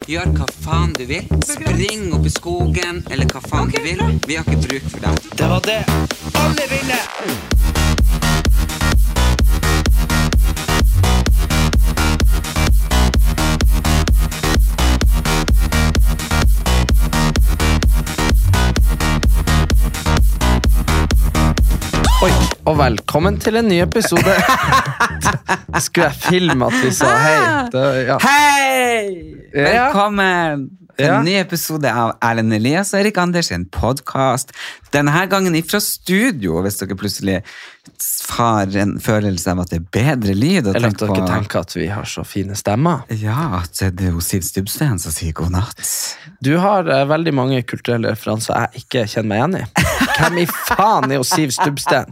Gjør hva faen du vil. Spring opp I skogen, eller hva faen du vil. Vi har ikke bruk for deg. Det var det alle ville! Oi, og velkommen til en ny episode. Skulle jeg filme at vi sa hei? Ja. Hei! Velkommen til en ny episode av Erlend Elias og Erik Andersen podcast. Denne her gangen ifra studio, hvis dere plutselig har en følelse av at det bedre lyd. Eller at dere tenker at vi har så fine stemmer. Ja, at det jo Siv Stubbsveen som sier god natt. Du har veldig mange kulturelle referanser jeg ikke kjenner meg igjen I. Hvem I faen jo Siv Stubbsveen?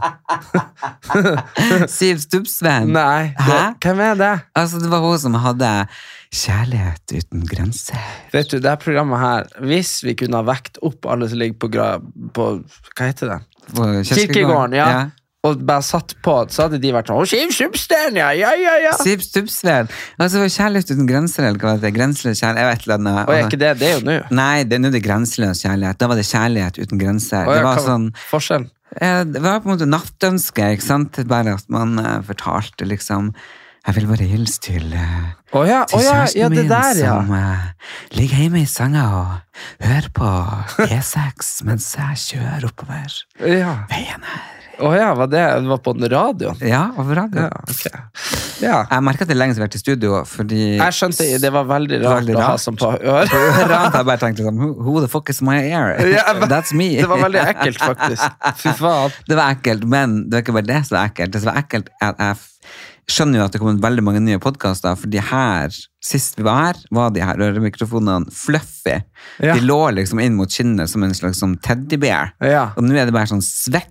Siv Stubbsveen? Nei, hvem det? Altså, det var hun som hadde kjærlighet uten grenser. Vet du, det programmet her, hvis vi kunne ha vekt opp alle som ligger på hva heter det? Kirkegården, ja. Og bare satt på, så hadde de vært sånn, Siv Stubbsveen, ja. Siv Stubbsveen. Altså, kjærlighet uten grenser, eller hva det grenseløs kjærlighet, jeg vet eller annet. Og ikke det, det jo nå. Nei, det nå det grenseløs kjærlighet. Da var det kjærlighet uten grenser. Det var sånn... Forskjell? Det var på en måte nattønske, ikke sant? Bare at man fortalte liksom... Jeg vil bare hilse til kjæresten min som ligger hjemme I senga og hører på E6 mens jeg kjører oppover veien her. Var det var på den radioen? Ja, over radioen. Jeg merket at det lenge siden jeg har vært I studio, fordi... Jeg skjønte, det var veldig rart å ha som på ør. Jeg bare tenkte liksom, who the fuck is my ear? That's me. Det var veldig ekkelt, faktisk. Fy faen. Det var ekkelt, men det var ikke bare det som var ekkelt. Det som var ekkelt at jeg skjønner jo at det kommer veldig mange nye podcaster, fordi her, sist vi var her, var de her øremikrofonene fluffy. De lå liksom inn mot kinnet som en slags teddybær. Og nå det bare sånn svett.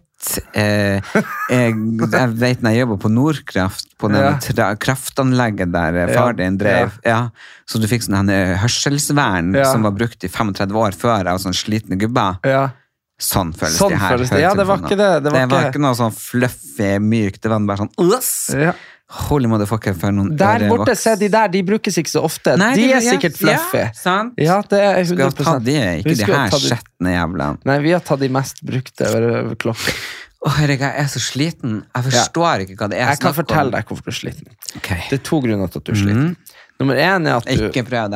Jeg vet når jeg jobber på Nordkraft, på kraftanlegget der far din drev, så du fikk sånn hørselsvern som var brukt I 35 år før av sånn slitne gubber. Sånn føles det her. Ja, det var ikke det. Det var ikke noe sånn fluffy, mykt, det var bare sånn holy motherfucker for noen der borte, se de der, de brukes ikke så ofte. Nei, de sikkert fluffy. Sant? Ja, det 100%. Skal vi ta de, ikke de her skjettene jævla. Nei, vi har tatt de mest brukte klokker. Herregud, jeg så sliten. Jeg forstår ikke hva det Jeg kan fortelle deg hvorfor du sliten. Det 2 grunner til at du sliten. Nummer 1 at du... Ikke prøv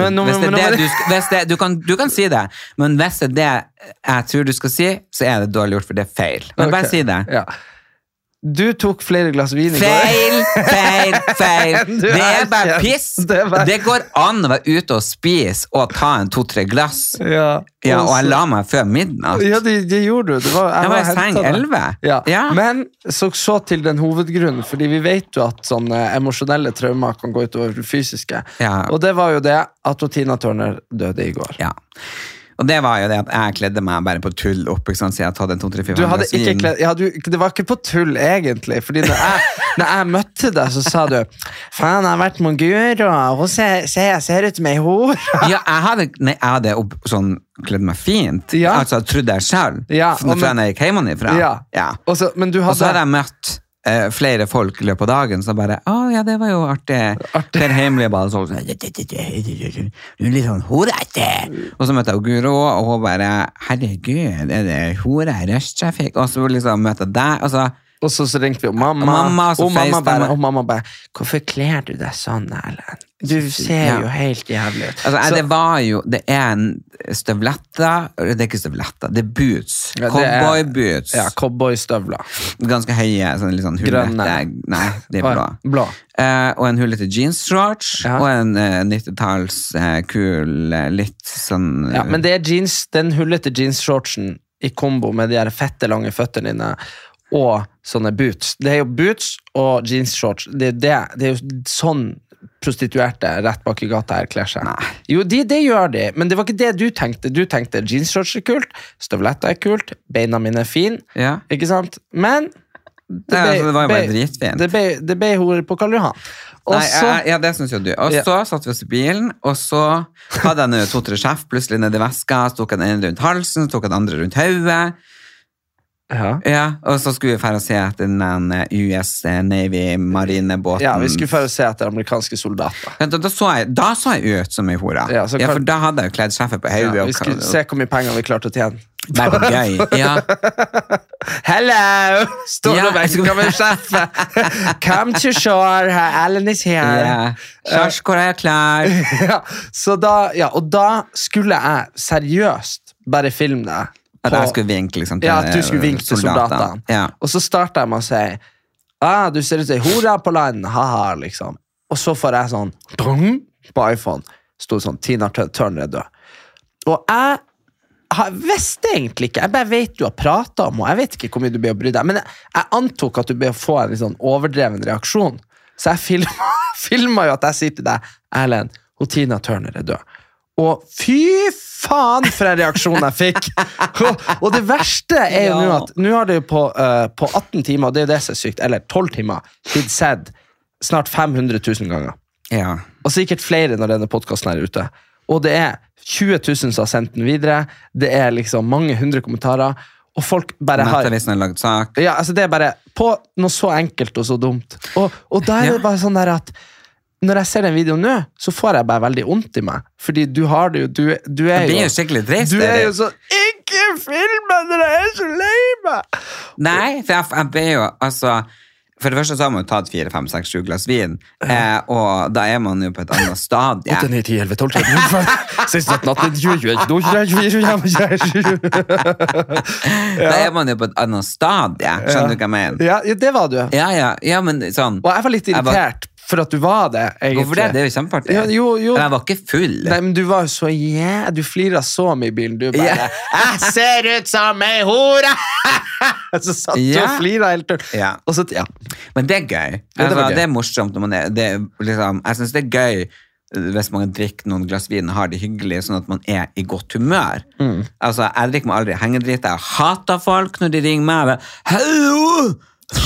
det. Du kan si det, men hvis det jeg tror du skal si, så det dårlig gjort, for det feil. Men bare si det. Ja. Du tok flere glass vin I går. Feil. Det bare piss. Det går an å være ute og spise og ta en 2-3 glass. Ja, og jeg la meg før midnatt. Ja, det gjorde du. Jeg var I seng 11. Ja. Men så til den hovedgrunnen, fordi vi vet jo at sånne emosjonelle traumer kan gå utover det fysiske. Og det var jo det at Tina Turner døde I går. Ja. Og det var jo det at jeg kledde meg bare på tull opp, ikke sant, så jeg hadde en 2-3-4 Du hadde ikke kledd, det var ikke på tull egentlig, fordi når jeg møtte deg, så sa du, faen, jeg har vært mongur, og hun ser ut som ei hår. Ja, jeg hadde sånn kledd meg fint, altså trodde jeg selv, fra jeg gikk hjemmefra. Ja. Og så hadde jeg møtt flere folk I løpet av dagen, så bare, det var jo artig. Per Heimlige bare sånn, du litt sånn horete. Og så møtte jeg Guro, og hun bare, herregud, det hore røsttrafikk? Og så liksom møtte jeg deg, og så ringte vi mamma, og mamma bare, hvorfor kler du deg sånn, Erlend? Du ser jo helt jævlig ut. Altså, det en støvletter, det ikke støvletter, det boots, cowboy-boots. Ja, cowboy-støvler. Ganske høye, sånn litt sånn hullete. Nei, det blå. Og en hullete jeans-shorts, og en 90-talls kul, litt sånn... Ja, men det den hullete jeans-shortsen I kombo med de her fette lange føtterne dine, og sånne boots. Det jo boots og jeans-shorts. Det jo sånn prostituerte rett bak I gata her kler seg. Nei. Jo, det gjør de, men det var ikke det du tenkte. Du tenkte jeans-shorts kult, støvletter kult, beina mine fin, ikke sant? Men det var jo bare dritfint. Det ble hore på Karl Johan. Ja, det synes jo du. Og så satt vi oss I bilen, og så hadde jeg 2-3 sjef plutselig ned I veska, så tok jeg den ene rundt halsen, så tok jeg den andre rundt hodet. Ja, og så skulle vi for å se etter den US Navy marinebåten. Ja, vi skulle for å se etter amerikanske soldater. Ja, da så jeg ut som en hora. Ja, for da hadde jeg jo kledd sjefet på hodet. Ja, vi skulle se hvor mye penger vi klarte å tjene. Det var gøy, ja. Hello! Står du vekk med sjefet? Come to shore, Ellen is here. Kjørs, hvor er jeg klar? Så da, og da skulle jeg seriøst bare filme det. At jeg skulle vinke liksom, til at du skulle vinke til soldatene. Ja. Og så startet jeg med å si du ser ut til hora på land, haha, liksom. Og så får jeg sånn på iPhone, stod sånn Tina Turner er død. Og jeg visste egentlig ikke, jeg bare vet du har pratet om, og jeg vet ikke hvor mye du ble å bry deg, men jeg antok at du ble å få en litt sånn overdreven reaksjon. Så jeg filmet jo at jeg sier til deg, Erlend, Tina Turner er død. Og fy faen for en reaksjon jeg fikk. Og det verste er jo nå at nå har det jo på 18 timer, og det er jo det som er sykt, eller 12 timer, blitt sett snart 500 000 ganger. Ja. Og sikkert flere når denne podcasten er ute. Og det er 20 000 som har sendt den videre, det er liksom mange hundre kommentarer, og folk bare har... Nettavisen har laget sak. Ja, altså det er bare på noe så enkelt og så dumt. Og da er det bare sånn der at når jeg ser den videoen nå, så får jeg bare veldig ondt i meg. Fordi du har det jo, du er jo... Det er jo skikkelig dreist. Du er jo så, ikke filme når jeg er så lei meg! Nei, for jeg ber jo, altså... For det første så har man jo tatt 4, 5, 6, 7 glass vin, og da er man jo på et annet stadie. 8, 9, 10, 11, 12, 13, 16, 18, 20, 21, Da er man jo på et annet stadie, skjønner du hva jeg mener? Ja, det var du. Ja, men sånn... Og jeg var litt irritert for at du var det, egentlig. Hvorfor det? Det er jo kjempeartig. Jo. Men jeg var ikke full. Nei, men du var jo så, du fliret så mye i bilen, du bare, jeg ser ut som en hore! Så satt du og fliret helt tørt. Og så, Men det er gøy. Det er morsomt. Liksom, jeg synes det er gøy hvis man drikker noen glass vin og har det hyggelig, sånn at man er i godt humør. Altså, jeg drikker meg aldri hengedritt. Jeg hater folk når de ringer meg. Hallo!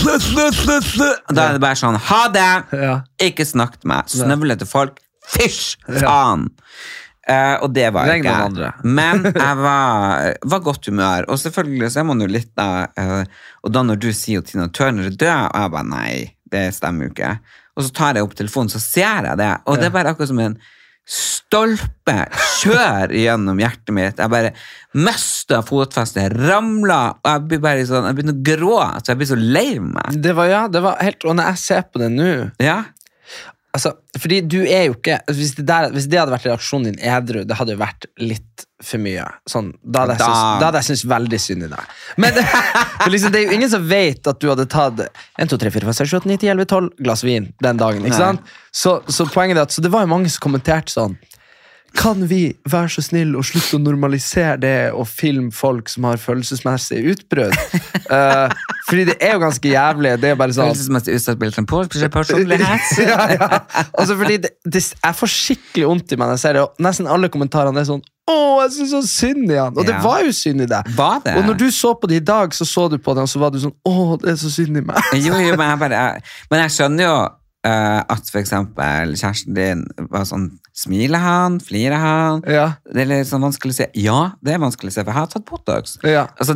Da er det bare sånn, ha det! Ikke snakk til meg. Snøvlete folk. Fysj! Faen! Og det var ikke jeg. Men jeg var godt humør. Og selvfølgelig så er man jo litt da, og da når du sier at Tina Turner er død, og jeg bare, nei, det stemmer jo ikke. Og så tar jeg opp telefonen, så ser jeg det. Og det er bare akkurat som en stolpe kjør gjennom hjertet mitt. Jeg bare mistet fotfestet, ramlet, og jeg blir bare sånn, jeg begynner å gråte, så jeg blir så lei meg. Det var helt, og når jeg ser på det nå, altså, fordi du er jo ikke, hvis det hadde vært reaksjonen din edru, det hadde jo vært litt for mye. Sånn, da hadde jeg syntes veldig synd i deg. Men liksom, det er jo ingen som vet at du hadde tatt 1, 2, 3, 4, 5, 6, 7, 8, 9, 10, 11, 12 glass vin den dagen, ikke sant? Så poenget er at, så det var jo mange som kommenterte sånn, kan vi være så snill og slutte å normalisere det og filme folk som har følelsesmessig utbrød? Fordi det er jo ganske jævlig. Det er bare sånn... Følelsesmessig utsatt på personlighet. Altså fordi jeg får skikkelig ondt i meg når jeg ser det, og nesten alle kommentarene er sånn, jeg synes så synd i han. Og det var jo synd i deg. Var det? Og når du så på det i dag, så du på det, og så var du sånn, det er så synd i meg. Jo, men jeg skjønner jo at for eksempel kjæresten din var sånn, smiler han, flirer han, det er litt sånn vanskelig å se. Ja, det er vanskelig å se, for jeg har tatt Botox. Altså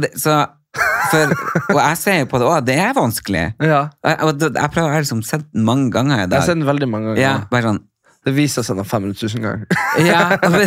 og jeg ser jo på det også, det er vanskelig. Jeg prøver å liksom sett den mange ganger i dag. Jeg har sett den veldig mange ganger. Bare sånn, det viser seg da 500 000 ganger.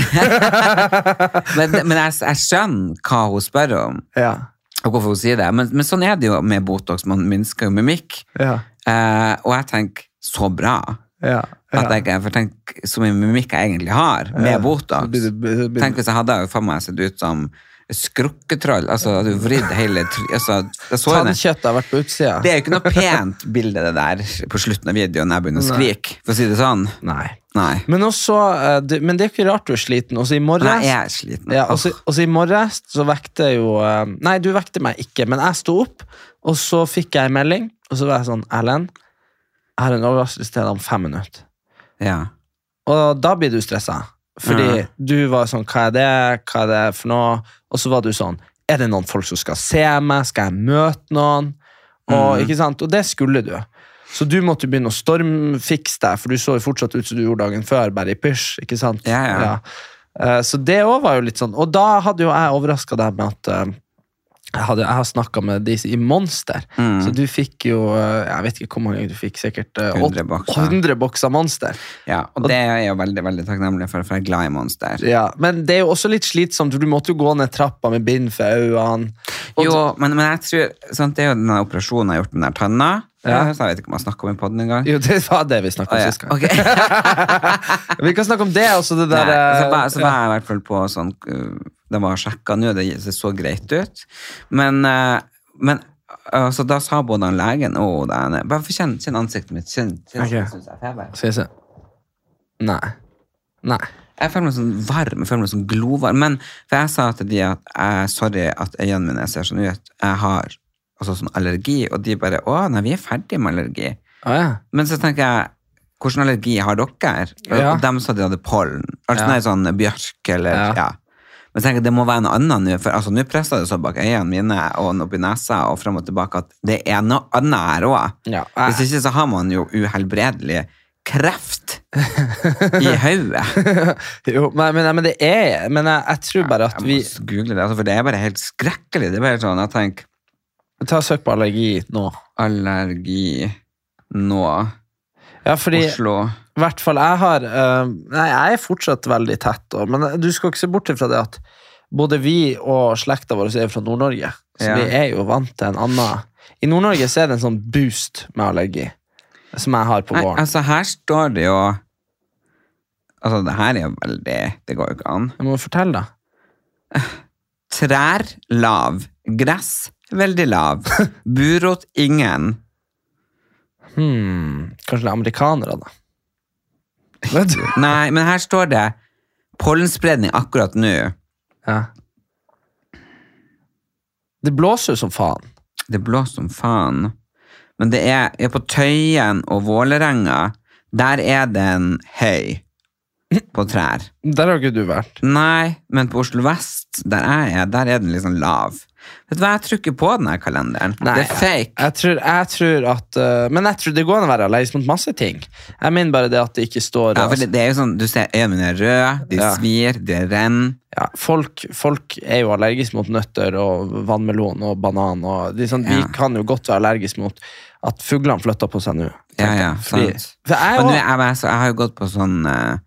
men jeg skjønner hva hun spør om, og hvorfor hun sier det. Men sånn er det jo med Botox, man minsker jo mimikk. Og jeg tenker, så bra. At jeg får tenke så mye mimikk jeg egentlig har med Botox. Tenk hvis jeg hadde for meg sett ut som skrukketroll, altså du vridd hele tannkjøttet har vært på utsida. Det er jo ikke noe pent bilde det der på slutten av videoen når jeg begynner å skrike, for å si det sånn. Nei. Men også, men det er ikke rart du er sliten. Også i morges, nei, jeg er sliten. Også i morges så vekte jo, nei, du vekte meg ikke, men jeg stod opp, og så fikk jeg en melding, og så var jeg sånn, Erlend, jeg har en overraskelse til deg om 5 minutter. Og da blir du stresset. Fordi du var sånn, hva er det for noe? Og så var du sånn, er det noen folk som skal se meg? Skal jeg møte noen? Og, ikke sant? Og det skulle du. Så du måtte begynne å stormfikse deg, for du så jo fortsatt ut som du gjorde dagen før, bare i pysj, ikke sant? Ja. Så det også var jo litt sånn, og da hadde jo jeg overrasket deg med at Jeg har snakket med de i Monster, så du fikk jo, jeg vet ikke hvor mange du fikk, sikkert 100 bokser Monster. Ja, og det er jeg jo veldig, veldig takknemlig for jeg er glad i Monster. Ja, men det er jo også litt slitsomt, for du måtte jo gå ned trappa med bind for øynene. Jo, men jeg tror, sånn, det er jo denne operasjonen jeg har gjort den der tønna, så jeg vet ikke om jeg snakket om i podden en gang. Jo, det var det vi snakket om sist gang. Okay. Vi kan snakke om det, også det der... Nei, så var jeg i hvert fall på sånn... Det var sjekket nå, det så greit ut. Men så da sa både han legen og den, bare for kjenn ansiktet mitt, kjenn okay. Synes jeg feber. Skal jeg se? Nei. Jeg føler meg sånn varm, jeg føler meg sånn glovarm, men for jeg sa til de at sorry at øynene mine ser sånn ut, jeg har altså sånn allergi, og de bare, nei, vi er ferdige med allergi. Ja. Men så tenker jeg, hvordan allergi har dere? Og de sa de hadde pollen, altså sånn bjørk eller, Men jeg tenker, det må være noe annet nå, for altså, nå presser det så bak øynene mine og opp i nesa og frem og tilbake at det er noe annet her også. Ja, Hvis ikke så har man jo uhelbredelig kreft i hodet. Jo, men det er, men jeg tror bare at vi... Jeg må google det, altså, for det er bare helt skrekkelig. Det er bare sånn, jeg tenker... Ta søk på allergi nå. Allergi nå. Ja, fordi... Oslo... I hvert fall, jeg er fortsatt veldig tett, men du skal ikke se bort fra det at både vi og slekta vår er fra Nord-Norge, så vi er jo vant til en annen. I Nord-Norge så er det en sånn boost med allergi, som jeg har på våren. Altså her står det jo, altså det her er jo veldig, det går jo ikke an. Jeg må fortelle da. Trær lav, gress veldig lav, burot ingen. Kanskje det er amerikanere da. Nei, men her står det pollenspredning akkurat nå. Ja. Det blåser jo som faen. Det blåser som faen. Men det er på Tøyen og Vålerenga, der er det en høy på trær. Der har ikke du vært. Nei, men på Oslo Vest, der er den liksom lav. Vet du hva, jeg tror ikke på denne kalenderen. Nei, det er fake. Jeg tror at... Men jeg tror det går an å være allergisk mot masse ting. Jeg mener bare det at det ikke står... Ja, for det er jo sånn, du ser øynene mine er røde, de svir, de renner. Ja, folk er jo allergisk mot nøtter og vannmelon og banan. Og vi kan jo godt være allergisk mot at fuglene flytter på seg nå. Ja, sant. Men jeg har jo gått på sånn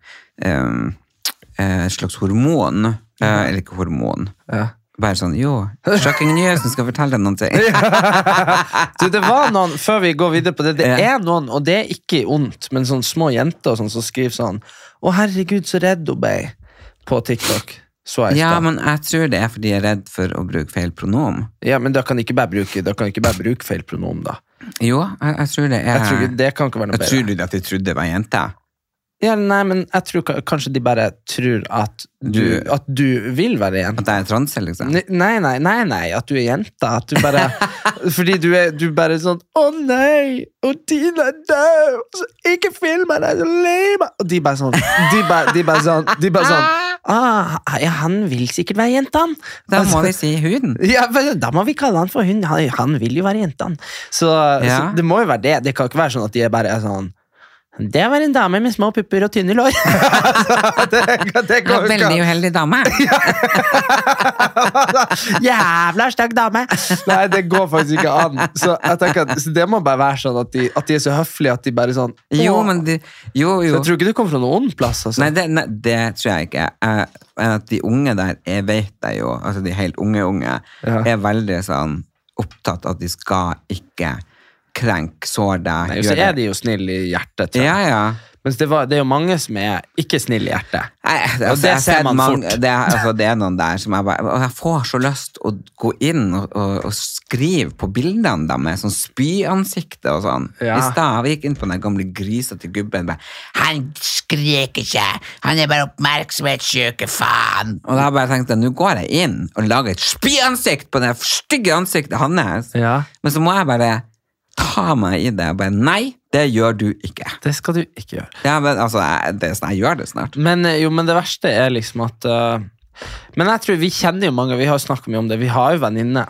slags hormon, eller ikke hormon. Ja. Bare sånn, shocking news, jeg skal fortelle deg noen ting. Du, det var noen, før vi går videre på det, det er noen, og det er ikke ondt, men sånne små jenter som skriver sånn, herregud, så redd hun ble på TikTok. Men jeg tror det er fordi jeg er redd for å bruke feil pronom. Ja, men da kan ikke bare bruke feil pronom da. Jo, jeg tror det er... Jeg tror det kan ikke være noe bedre. Jeg tror at de trodde det var jente. Ja, nei, men jeg tror kanskje de bare tror at du vil være jente. At jeg er transe, liksom? Nei, at du er jente. At du bare, fordi du bare sånn, nei, og Tina er død, ikke film meg, så lei meg. Og de bare sånn, han vil sikkert være jentan. Da må vi si huden. Ja, da må vi kalle han for hund. Han vil jo være jentan. Så det må jo være det. Det kan ikke være sånn at de bare er sånn, det var en dame med små pupper og tynne lår. det går veldig uheldig dame. Jævla stygg dame. Nei, det går faktisk ikke an. Så jeg tenker at det må bare være sånn at de er så høflige at de bare sånn Jo. Så jeg tror ikke du kommer fra noen ond plass altså. Nei, det tror jeg ikke. At de unge der, jeg vet det jo, altså de helt unge er veldig sånn opptatt at de skal ikke krenk, sår deg. Nei, så er de jo snill i hjertet. Ja. Men det er jo mange som er ikke snill i hjertet. Nei, og det ser man fort. Det er noen der som jeg får så lyst å gå inn og skrive på bildene der med sånn spyansikte og sånn. I stedet, vi gikk inn på den gamle grisete gubben, han skrek ikke, han er bare oppmerksomhetssyke, faen. Og da har jeg bare tenkt, nå går jeg inn og lager et spyansikt på det stygge ansiktet hans. Men så må jeg bare ta meg i det, og bare, nei, det gjør du ikke. Det skal du ikke gjøre. Ja, men altså, jeg gjør det snart. Men det verste er liksom at, men jeg tror vi kjenner jo mange, vi har snakket mye om det, vi har jo venninne,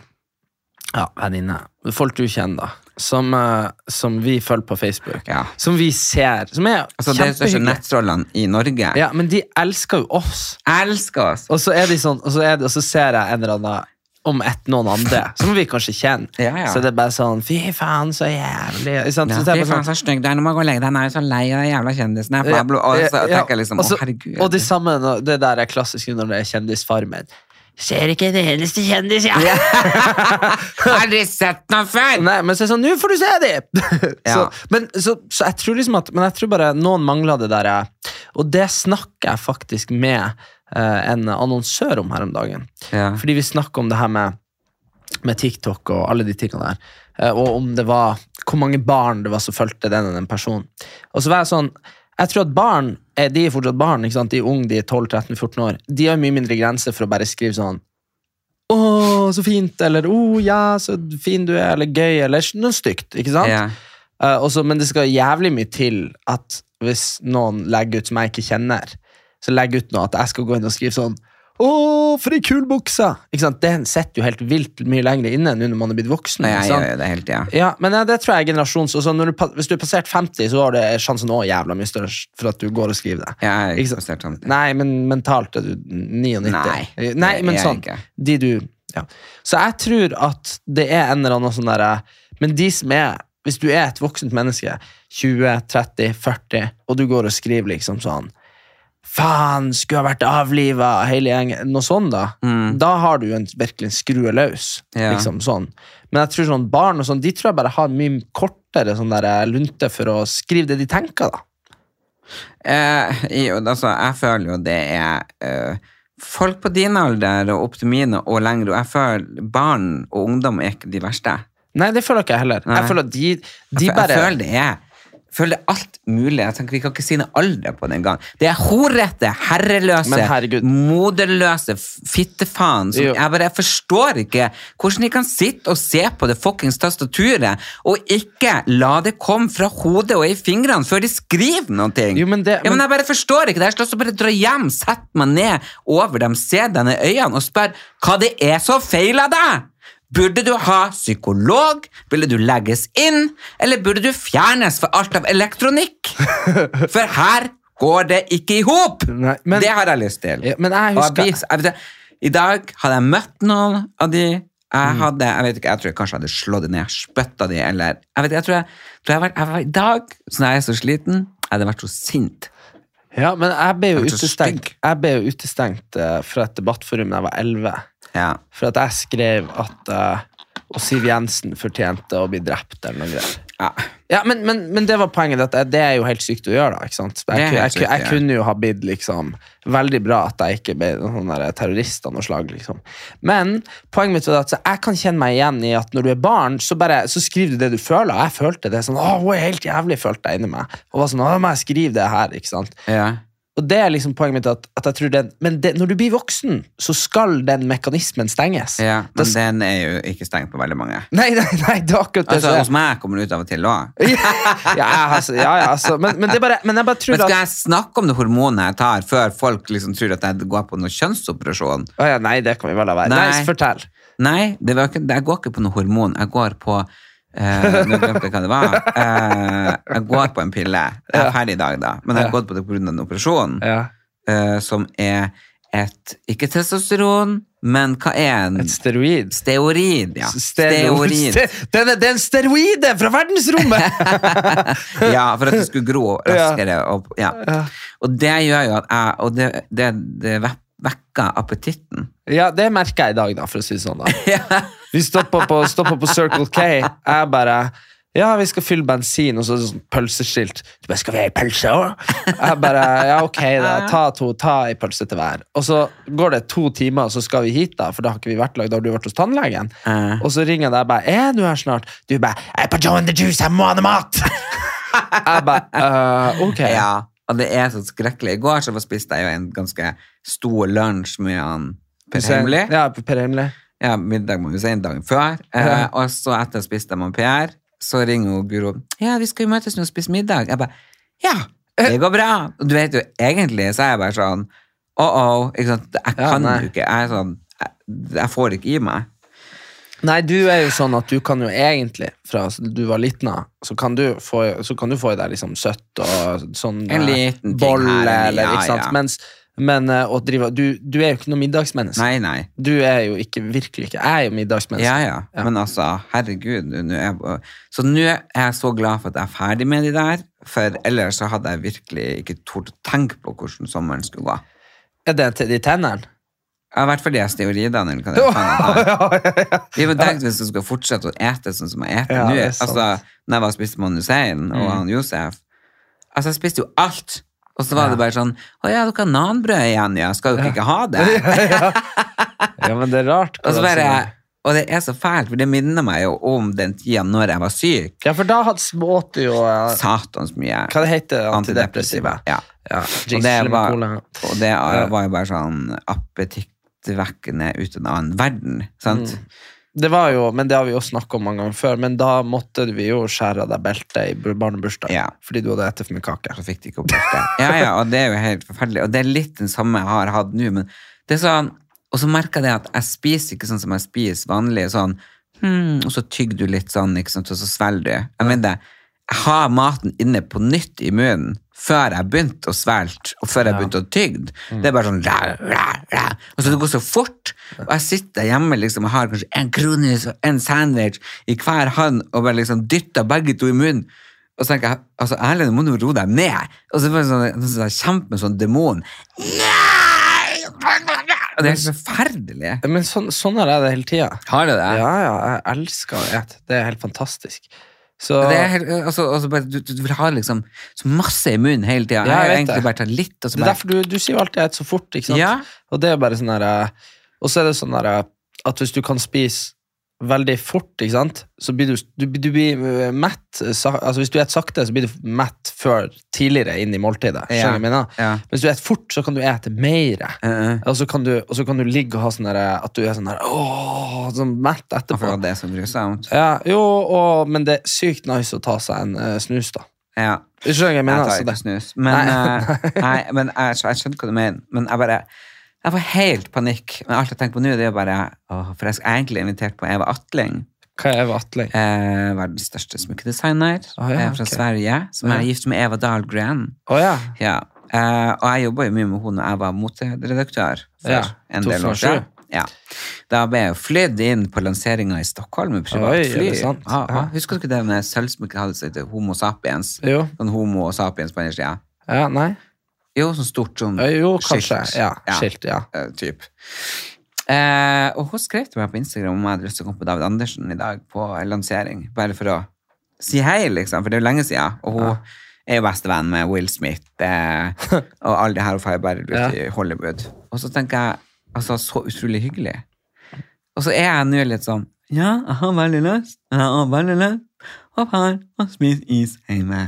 folk du kjenner da, som vi følger på Facebook, som vi ser, som er altså, det er største nettrollene i Norge. Ja, men de elsker jo oss. Elsker oss. Og så er de sånn, og så ser jeg en eller annen noen andre, som vi kanskje kjenner. Ja. Så det bare sånn, fy faen, så jævlig. Ja, fy faen, så stygg, nå må jeg gå og legge deg, nå er jeg så lei av den jævla kjendisen. Og så tenker jeg liksom, herregud. Og det samme, det der klassisk når det kjendisfarmen. Ser ikke det eneste kjendis, ja. Har du sett noe før? Nei, men så sånn, nå får du se det. Så jeg tror liksom men jeg tror bare noen mangler det der, og det snakker jeg faktisk med en annonsør om her om dagen. Fordi vi snakker om det her med TikTok og alle de tingene der, og om det var, hvor mange barn det var som følte den personen. Og så var jeg sånn, jeg tror at barn, de er fortsatt barn, ikke sant? De er unge, de er 12, 13, 14 år. De har mye mindre grenser for å bare skrive sånn «Åh, så fint», eller «Åh, ja, så fin du er», eller «gøy», eller noe stygt, ikke sant? Men det skal jævlig mye til at hvis noen legger ut som jeg ikke kjenner, så legger ut noe at jeg skal gå inn og skrive sånn «Åh, for en kul buksa», ikke sant? Det setter jo helt vilt mye lenger inne når man er blitt voksen, ikke sant? Ja, det er helt, ja, men det tror jeg er generasjons, og så hvis du er passert 50, så har det sjansen jævla mye større for at du går og skriver det. Ja, jeg er ikke passert 50. Nei, men mentalt er du 99. Nei, men sånn, Så jeg tror at det er en eller annen sånn der, men de som hvis du er et voksent menneske, 20, 30, 40, og du går og skriver liksom sånn, faen, skulle ha vært avlivet hele gjengen, noe sånn da. Da har du jo virkelig en skrue løs, liksom sånn. Men jeg tror sånn barn og sånn, de tror jeg bare har mye kortere sånn der lunte for å skrive det de tenker da. Jeg føler jo det folk på din alder og opp til mine og lenger, og jeg føler barn og ungdom er ikke de verste. Nei, det føler ikke jeg heller. Jeg føler at de bare... Jeg føler det føler det alt mulig. Jeg tenker vi kan ikke si noe aldri på den gang. Det er horrette, herreløse, moderløse fittefaen som jeg forstår ikke hvordan de kan sitte og se på det fuckings tastaturet og ikke la det komme fra hodet og i fingrene før de skriver noen ting. Men jeg bare forstår ikke det. Jeg skal også bare dra hjem, sette meg ned over dem, se denne øynene og spørre hva det er så feil av deg? Burde du ha psykolog? Ville du legges inn? Eller burde du fjernes for alt av elektronikk? For her går det ikke ihop! Det har jeg lyst til. Men jeg husker... I dag hadde jeg møtt noen av de. Jeg vet ikke, jeg tror jeg kanskje hadde slått de ned, spøtta de, eller... Jeg tror jeg var i dag, så når jeg er så sliten, jeg hadde vært så sint. Ja, men jeg ble jo utestengt fra et debattforum da jeg var 11. For at jeg skrev at og Siv Jensen fortjente å bli drept eller noe greier. Men det var poenget at det er jo helt sykt å gjøre da, ikke sant? Jeg kunne jo ha blitt liksom veldig bra at jeg ikke ble noen terrorist av noe slag liksom. Men poenget mitt var at jeg kan kjenne meg igjen i at når du er barn så skriver du det du føler, og jeg følte det sånn, hun er helt jævlig, følte jeg inni meg og var sånn, må jeg skrive det her, ikke sant? Og det er liksom poenget mitt at jeg tror når du blir voksen, så skal den mekanismen stenges. Men den er jo ikke stengt på veldig mange. Nei, det er akkurat det. Altså, hos meg kommer det ut av og til også. Men jeg bare tror at... Men skal jeg snakke om det hormonet jeg tar, før folk liksom tror at jeg går på noe kjønnsoperasjon? Nei, det kan vi vel la være. Nei, fortell. Nei, jeg går ikke på noe hormon. Jeg går på... nå glemte jeg hva det var. Jeg går på en pille. Jeg er ferdig i dag da, men jeg har gått på det på grunn av en operasjon som er ikke testosteron, men hva er en? Et steroid. Steroid, ja. Steroid. Det er en steroid fra verdensrommet! Ja, for at det skulle gro raskere opp. Og det gjør jo at det vekker appetitten. Ja, det merker jeg i dag da, for å si det sånn da. Vi stopper på Circle K. Jeg bare, vi skal fylle bensin, og så er det sånn pølseskilt. Du bare, skal vi ha i pølse også? Jeg bare, ok da, ta i pølse til hver. Og så går det 2 timer, og så skal vi hit da, for da har ikke vi vært lag, da har du vært hos tannlegen. Og så ringer jeg deg bare, du her snart? Du bare, jeg er på Joe and the Juice, jeg må ha mat! Jeg bare, ok. Ja, og det er så skrekkelig. I går så spiste jeg jo en ganske stor lunsj med han Per Hemli. Ja, Per Hemli. Ja, middag må vi si en dag før. Og så etter jeg spiste med Per, så ringer hun Guro. Ja, vi skal jo møtes nå og spise middag. Jeg bare, det går bra. Og du vet jo, egentlig så er jeg bare sånn, ikke sant? Jeg kan jo ikke, jeg er sånn, jeg får ikke i meg. Nei, du er jo sånn at du kan jo egentlig, fra du var liten, så kan du få i deg liksom søtt og sånn en liten bolle, eller ikke sant? Men å drive, du er jo ikke noe middagsmenneske. Nei. Du er jo virkelig ikke. Jeg er jo middagsmenneske. Ja. Men altså, herregud. Så nå er jeg så glad for at jeg er ferdig med de der, for ellers så hadde jeg virkelig ikke tort å tenke på hvordan sommeren skulle gå. Er det til de tennene? Ja, i hvert fall de steroidene, eller hva det er. Vi har tenkt hvis du skal fortsette å ete sånn som jeg eter nå. Altså, når jeg var spist med Hussein og han Josef, altså jeg spiste jo alt. Og så var det bare sånn, dere har nanbrød igjen, skal dere ikke ha det? Ja, men det er rart. Og det er så fælt, for det minner meg jo om den tiden når jeg var syk. Ja, for da hadde smått jo... Satans mye. Hva det heter? Antidepressiva. Ja. Og det var jo bare sånn appetittvekkende ut av en annen verden, sant? Det var jo, men det har vi jo snakket om mange ganger før, men da måtte vi jo skjære deg beltet i barnebursdag, fordi du hadde etter for mye kake. Så fikk de ikke opp beltet. Ja, og det er jo helt forferdelig, og det er litt den samme jeg har hatt nå, men det er sånn, og så merker jeg at jeg spiser ikke sånn som jeg spiser vanlig, sånn, og så tygger du litt sånn, ikke sant, og så svelger du. Jeg mener, jeg har maten inne på nytt i munnen, før jeg begynte å svelte, og før jeg begynte å tygge. Det er bare sånn, og så det går så fort, og jeg sitter hjemme liksom, og har kanskje en kronis og en sandwich i hver hånd, og bare liksom dytter begge to i munnen, og så tenker jeg, altså Erlend, må du ro deg ned, og så er det sånn, kjempe med sånn demon, nei, og det er så forferdelig. Men sånn er det hele tiden. Har du det? Ja, jeg elsker å ete, det er helt fantastisk. Så... Det er helt, du vil ha liksom så masse i munnen hele tiden. Jeg har egentlig bare tatt litt. Og så det er derfor du sier jo alltid et så fort, ikke sant? Ja. Og det er bare sånn der, og så er det sånn der, at hvis du kan spise veldig fort, ikke sant? Så blir du blir mett, altså hvis du et sakte, så blir du mett før tidligere inn i måltidet, skjønner jeg mener? Ja. Men hvis du et fort, så kan du ete mer. Og så kan du ligge og ha sånn der, at du er sånn der, sånn mett etterpå. For det er så grusomt. Ja, jo, men det er sykt nice å ta seg en snus da. Ja. Skjønner jeg mener? Jeg tar ikke snus. Men, men jeg skjønner hva du mener. Men jeg var helt panikk, men alt jeg tenker på nå, det er bare, for jeg er egentlig invitert på Eva Attling. Hva er Eva Attling? Verdens største smykkedesigner, fra Sverige, som er gift med Eva Dahlgren. Ja. Og jeg jobbet jo mye med henne når jeg var moteredaktør for en del år siden. Ja. Da ble jeg flydd inn på lanseringen i Stockholm med privatfly. Husker du ikke det med sølvsmykket hadde seg til Homo sapiens? Jo. Sånn Homo sapiens på en side. Ja, nei. Jo, sånn stort sånn kanskje. Skilt, typ. Og hun skrev til meg på Instagram om jeg hadde lyst til å komme på David Andersen i dag på lansering, bare for å si hei, liksom, for det er jo lenge siden, og hun er jo bestevenn med Will Smith, og alle de her, og får bare ut i Hollywood. Og så tenker jeg, altså, så utrolig hyggelig. Og så er jeg nå litt sånn, jeg har veldig lyst, hopp her og spis is hjemme.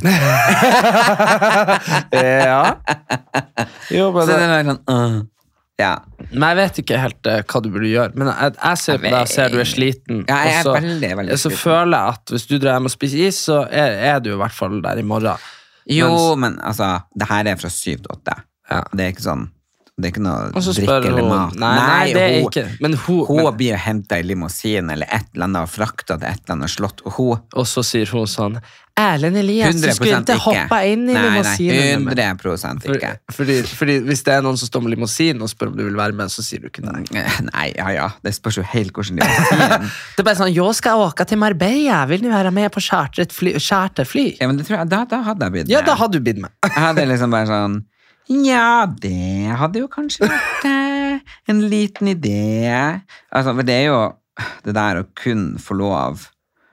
Ja. Jo, men så det var sånn, ja. Men jeg vet ikke helt hva du burde gjøre. Men jeg ser på deg og ser du er sliten. Ja, jeg er veldig, veldig sliten. Så føler jeg at hvis du drar hjem og spiser is, så er du i hvert fall der i morgen. Jo, men altså, det her er fra 7 til 8. Det er ikke sånn, det er ikke noe drikke eller mat. Nei, det er ikke. Men hun blir hentet i limousin eller et eller annet og fraktet til et eller annet slott. Og så sier hun sånn, Erlend Elias, du skulle ikke hoppe inn i limousinen. Nei, 100% ikke. Fordi hvis det er noen som står med limousin og spør om du vil være med, så sier du ikke nei. Nei, det spørs jo helt hvordan limousin. Det er bare sånn, jeg skal åka til Marbella, vil du være med på charterfly? Ja, men det tror jeg, da hadde jeg blitt med. Ja, da hadde du blitt med. Jeg hadde liksom bare sånn, ja, det hadde jo kanskje vært en liten idé. Altså, for det er jo det der å kun få lov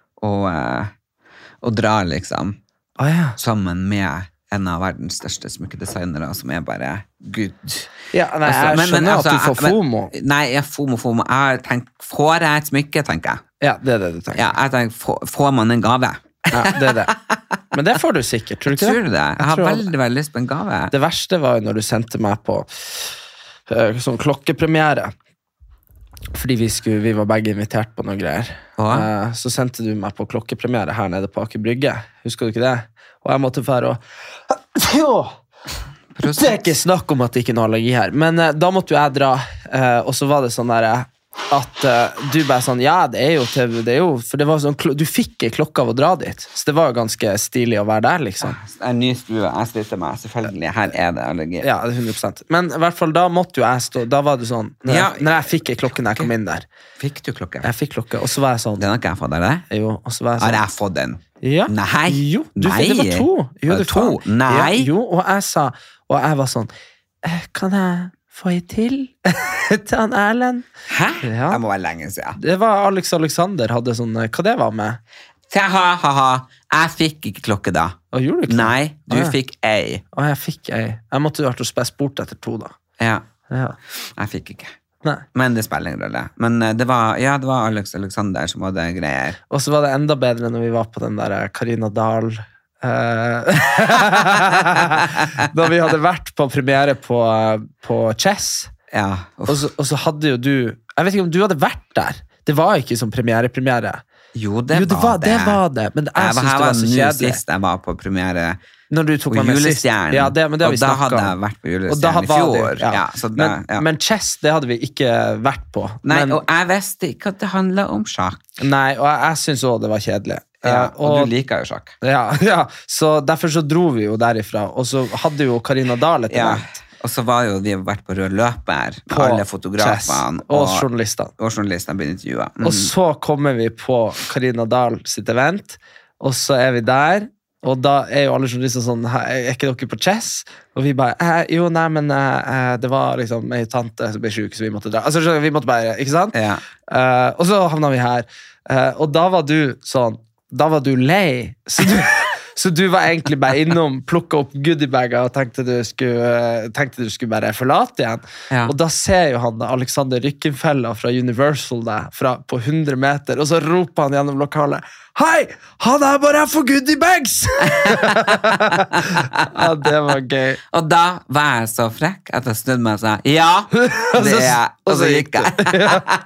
å dra, liksom, sammen med en av verdens største smykkedesignere, som er bare good. Ja, nei, jeg skjønner at du får FOMO. Nei, jeg FOMO. Jeg tenker, får jeg et smykke, tenker jeg. Ja, det er det du tenker. Ja, jeg tenker, får man en gave? Ja, det er det. Men det får du sikkert, tror du ikke det? Tror du det? Jeg har veldig, veldig lyst på en gave. Det verste var jo når du sendte meg på sånn klokkepremiere. Fordi vi var begge invitert på noen greier. Så sendte du meg på klokkepremiere her nede på Aker Brygge. Husker du ikke det? Og jeg måtte fære det er ikke snakk om at det ikke er noe allergi her. Men da måtte jo jeg dra, og så var det sånn der at du bare sånn, ja, det er jo, for det var sånn, du fikk en klokke av å dra dit, så det var jo ganske stilig å være der, liksom. Det er en ny stue, jeg sliter meg, selvfølgelig, her er det allergi. Ja, 100%. Men i hvert fall, da måtte jo jeg stå, da var det sånn, når jeg fikk en klokke når jeg kom inn der. Fikk du klokke? Jeg fikk klokke, og så var jeg sånn. Den har ikke jeg fått, er det? Jo, og så var jeg sånn. Har jeg fått den? Ja. Nei. Jo, det var 2. Jo, det var 2. Nei. Ja, jo, og jeg sa, og jeg var sånn, kan jeg få en til han Erlend? Hæ? Ja. Det må være lenge siden. Det var Alex Alexander hadde sånn, hva det var med? Jeg fikk ikke klokke da. Og gjorde du ikke? Nei, du fikk ei. Og jeg fikk ei. Jeg måtte jo vært og spise bort etter 2 da. Ja. Ja. Jeg fikk ikke. Nei. Men det spiller ingen rolle. Men det var Alex Alexander som hadde greier. Og så var det enda bedre når vi var på den der Karina Dahl da vi hadde vært på premiere på Chess. Ja. Og så hadde jo du, jeg vet ikke om du hadde vært der. Det var ikke som premiere. Jo, det var det. Men jeg synes det var så kjedelig. Sist jeg var på premiere når du tok meg med sist. Ja, men det har vi snakket om. Og da hadde jeg vært på Julestjernen i fjor. Ja. Men Chess, det hadde vi ikke vært på. Nei, og jeg visste ikke at det handlet om sjakk. Nei, og jeg synes også det var kjedelig. Ja, og du liker jo sjakk. Ja, så derfor så dro vi jo derifra. Og så hadde jo Karina Dahl et event. Og så var jo vi vært på rød løper på alle fotografene og journalistene. Og journalistene ble intervjuet. Og så kommer vi på Karina Dahl sitt event, og så er vi der, og da er jo alle journalister sånn, er ikke dere på Chess? Og vi bare, men det var liksom en tante som ble syk, så vi måtte dra. Altså, vi måtte bare, ikke sant? Ja. Og så havna vi her. Og da var du sånn, da var du lei, så du var egentlig bare innom, plukket opp goodiebager og tenkte du skulle bare forlate igjen. Ja. Og da ser jo han Alexander Rykkenfella fra Universal på 100 meter, og så roper han gjennom lokalet, hei, han er bare her for goodiebags! Ja, det var gøy. Og da var jeg så frekk at jeg snudde meg og sa, ja, det er jeg. Og så gikk jeg.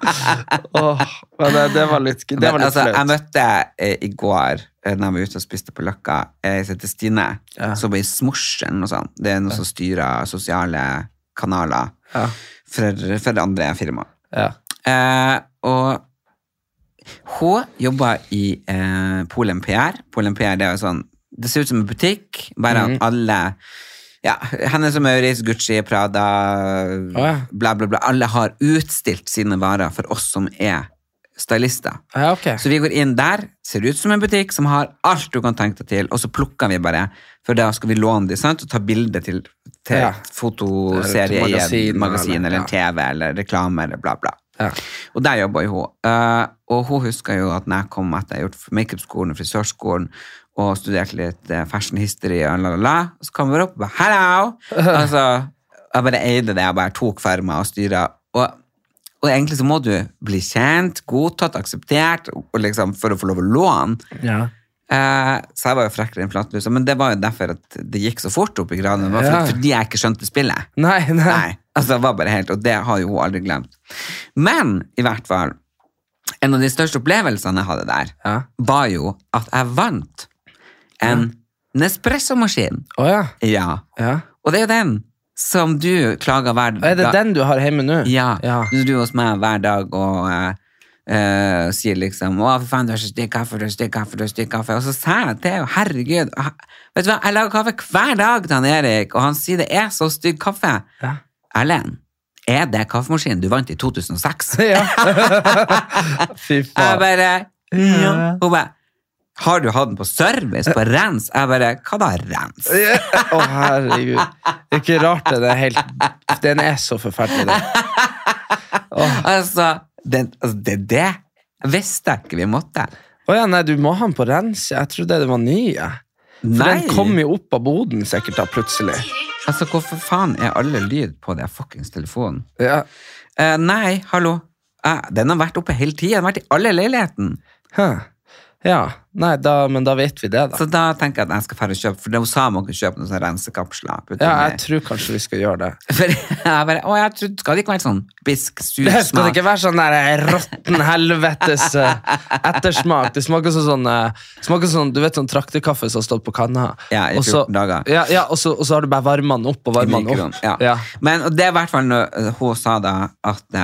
Men det var litt flaut. Jeg møtte i går, når jeg var ute og spiste på Løkka, jeg heter Stine, så ble Smorsen og sånn. Det er noe som styrer sosiale kanaler for andre firma. Ja. Og hun jobber i Polen PR. Polen PR, det er jo sånn, det ser ut som en butikk, bare at alle, Hennes og Mauritz, Gucci, Prada, bla bla bla, alle har utstilt sine varer for oss som er stylister. Okay. Så vi går inn der, ser ut som en butikk som har alt du kan tenke deg til, og så plukker vi bare, for da skal vi låne det, sant? Og ta bilder til fotoserie i et magasin, eller en TV, eller reklame, eller bla bla. Ja. Og der jobber jo hun. Og hun husker jo at når jeg kom etter jeg har gjort make-up-skolen og frisørskolen, og studerte litt fashion history, så kom vi opp og bare, hello! Altså, jeg bare eide det, jeg bare tok for meg og styret, og egentlig så må du bli kjent, godtatt, akseptert, og liksom for å få lov å låne. Ja. Så jeg var jo frekkere enn flatlusa, men det var jo derfor at det gikk så fort opp i graden, fordi jeg ikke skjønte spillet. Nei. Altså det var bare helt, og det har jo hun aldri glemt. Men, i hvert fall, en av de største opplevelsene jeg hadde der, var jo at jeg vant en Nespresso-maskin. Ja. Og det er jo den som du klager hver dag. Er det den du har hjemme nå? Ja. Du hos meg hver dag og sier liksom, å, for faen, du har så stygg kaffe, og så sier jeg, det er jo, herregud, vet du hva, jeg lager kaffe hver dag til han Erik, og han sier det er så stygg kaffe. Erlend, er det kaffemaskinen du vant i 2006? Ja. Fy faen. Jeg bare, hun bare, har du hatt den på service, på rens? Jeg bare, hva da rens? Herregud. Det er ikke rart den er så forferdelig. Altså, det visste jeg ikke vi måtte. Nei, du må ha den på rens. Jeg trodde det var nye. For den kom jo opp av boden sikkert da, plutselig. Altså, hvorfor faen er alle lyd på det fuckings telefonen? Ja. Nei, hallo. Den har vært oppe hele tiden. Den har vært i alle leiligheten. Ja, nei, men da vet vi det da. Så da tenker jeg at jeg skal færre kjøpe, for hun sa man kunne kjøpe noen sånne rensekapsler. Ja, jeg tror kanskje vi skal gjøre det. For jeg bare, jeg tror, skal det ikke være sånn bisk, sur smak? Skal det ikke være sånn der rotten helvetes ettersmak? Det smaker sånn, du vet sånn traktekaffe som har stått på kanna. Ja, i 14 dager. Ja, og så har du bare varmen opp og varmen opp. Ja. Men og det er i hvert fall når hun sa da at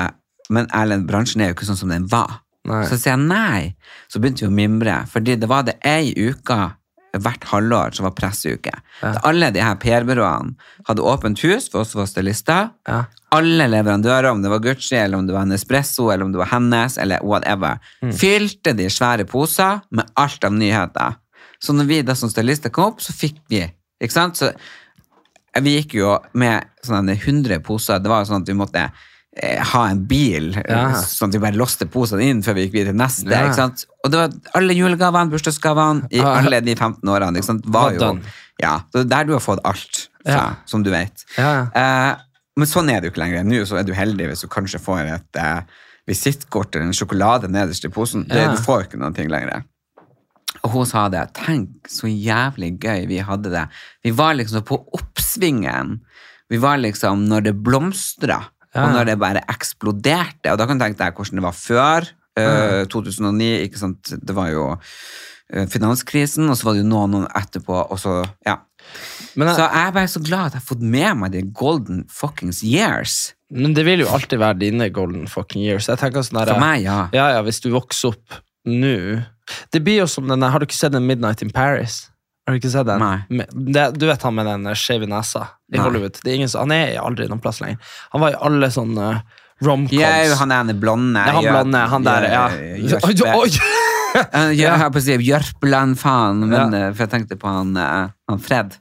men Erlend, bransjen er jo ikke sånn som den var. Nei. Så sier jeg nei. Så begynte vi å mimre, fordi det var det ei uke hvert halvår som var presseuke. Ja. Alle de her PR-byråene hadde åpent hus for oss var stylister. Ja. Alle leverandører, om det var Gucci, eller om det var Nespresso, eller om det var Hennes, eller whatever, fylte de svære poser med alt av nyheter. Så når vi da som stylister kom opp, så fikk vi, ikke sant? Så vi gikk jo med sånne 100 poser, det var jo sånn at vi måtte ha en bil, sånn at vi bare låste posene inn før vi gikk videre til neste, ikke sant? Og det var alle julegavene, bursdagsgavene, i alle de 15 årene, ikke sant? Var jo, det er der du har fått alt, som du vet. Men sånn er det jo ikke lenger. Nå så er du heldig hvis du kanskje får et visittkort eller en sjokolade nederst i posen. Du får ikke noen ting lenger. Og hun sa det, tenk så jævlig gøy vi hadde det. Vi var liksom på oppsvingen. Vi var liksom når det blomstret, og når det bare eksploderte. Og da kan du tenke deg hvordan det var før 2009, ikke sant? Det var jo finanskrisen, og så var det jo noen etterpå, og så, Men så jeg er bare så glad at jeg har fått med meg de golden fuckings years. Men det vil jo alltid være dine golden fucking years. Jeg tenker sånn der, for meg, ja, hvis du vokser opp nå. Det blir jo som denne, har du ikke sett den Midnight in Paris? Har du ikke sett den? Nei. Du vet han med den skjeve nesa i Hollywood. Det er ingen, han er aldri noen plass lenger. Han var i alle sånne rom-coms. Ja, han er en blonde. Ja, han blonde, han der, Oi! Jeg har på å si Jørpeland, faen, men for jeg tenkte på han Fred.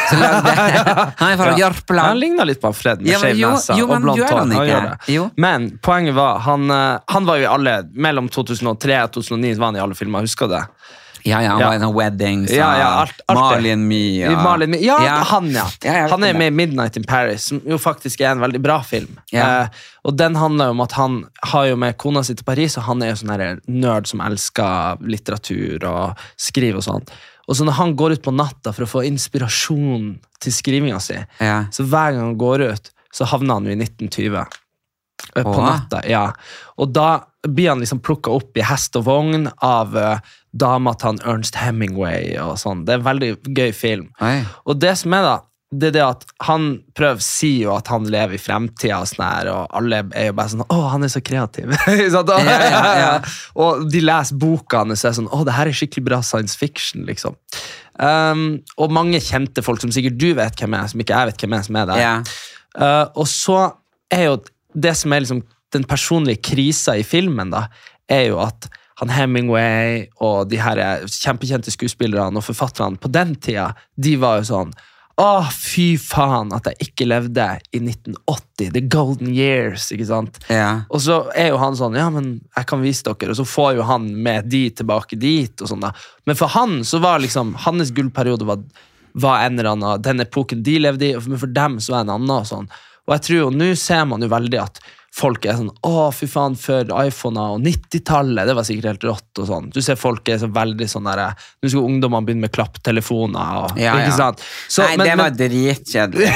Han er fra Jørpeland. Han ligner litt på han Fred med skjev nesa og blondt hår. Men poenget var, han var jo i alle, mellom 2003 og 2009 var han i alle filmer, husker du det? Ja, han var i sånn weddings, alt Marley and Me. Han er med i Midnight in Paris, som jo faktisk er en veldig bra film. Og den handler jo om at han har jo med kona si til Paris, og han er jo sånn her nerd som elsker litteratur og skriver og sånn. Og så når han går ut på natta for å få inspirasjon til skrivinga si, så hver gang han går ut, så havner han jo i 1920. På natta, Og da blir han liksom plukket opp i hest og vogn av dama til han Ernest Hemingway og sånn. Det er en veldig gøy film. Og det som er da, det er det at han prøver å si jo at han lever i fremtiden og sånn her, og alle er jo bare sånn, han er så kreativ. Og de leser boka hans og er sånn, det her er skikkelig bra science fiction, liksom. Og mange kjente folk som sikkert du vet hvem er, som ikke jeg vet hvem er som er der. Og så er jo det som er liksom den personlige krisa i filmen da, er jo at han Hemingway og de her kjempekjente skuespillerne og forfatterne på den tida, de var jo sånn, fy faen at jeg ikke levde i 1980, the golden years, ikke sant? Og så er jo han sånn, men jeg kan vise dere, og så får jo han med de tilbake dit og sånn da. Men for han så var liksom, hans gullperiode var en eller annen, den epoken de levde i, men for dem så var en annen og sånn. Og jeg tror jo, nå ser man jo veldig at folk er sånn, fy faen, før iPhone'er og 90-tallet, det var sikkert helt rått og sånn. Du ser folk er så veldig sånn der, nå skal ungdommene begynne med klapptelefoner, ikke sant? Så, nei, det var dritkjedelig.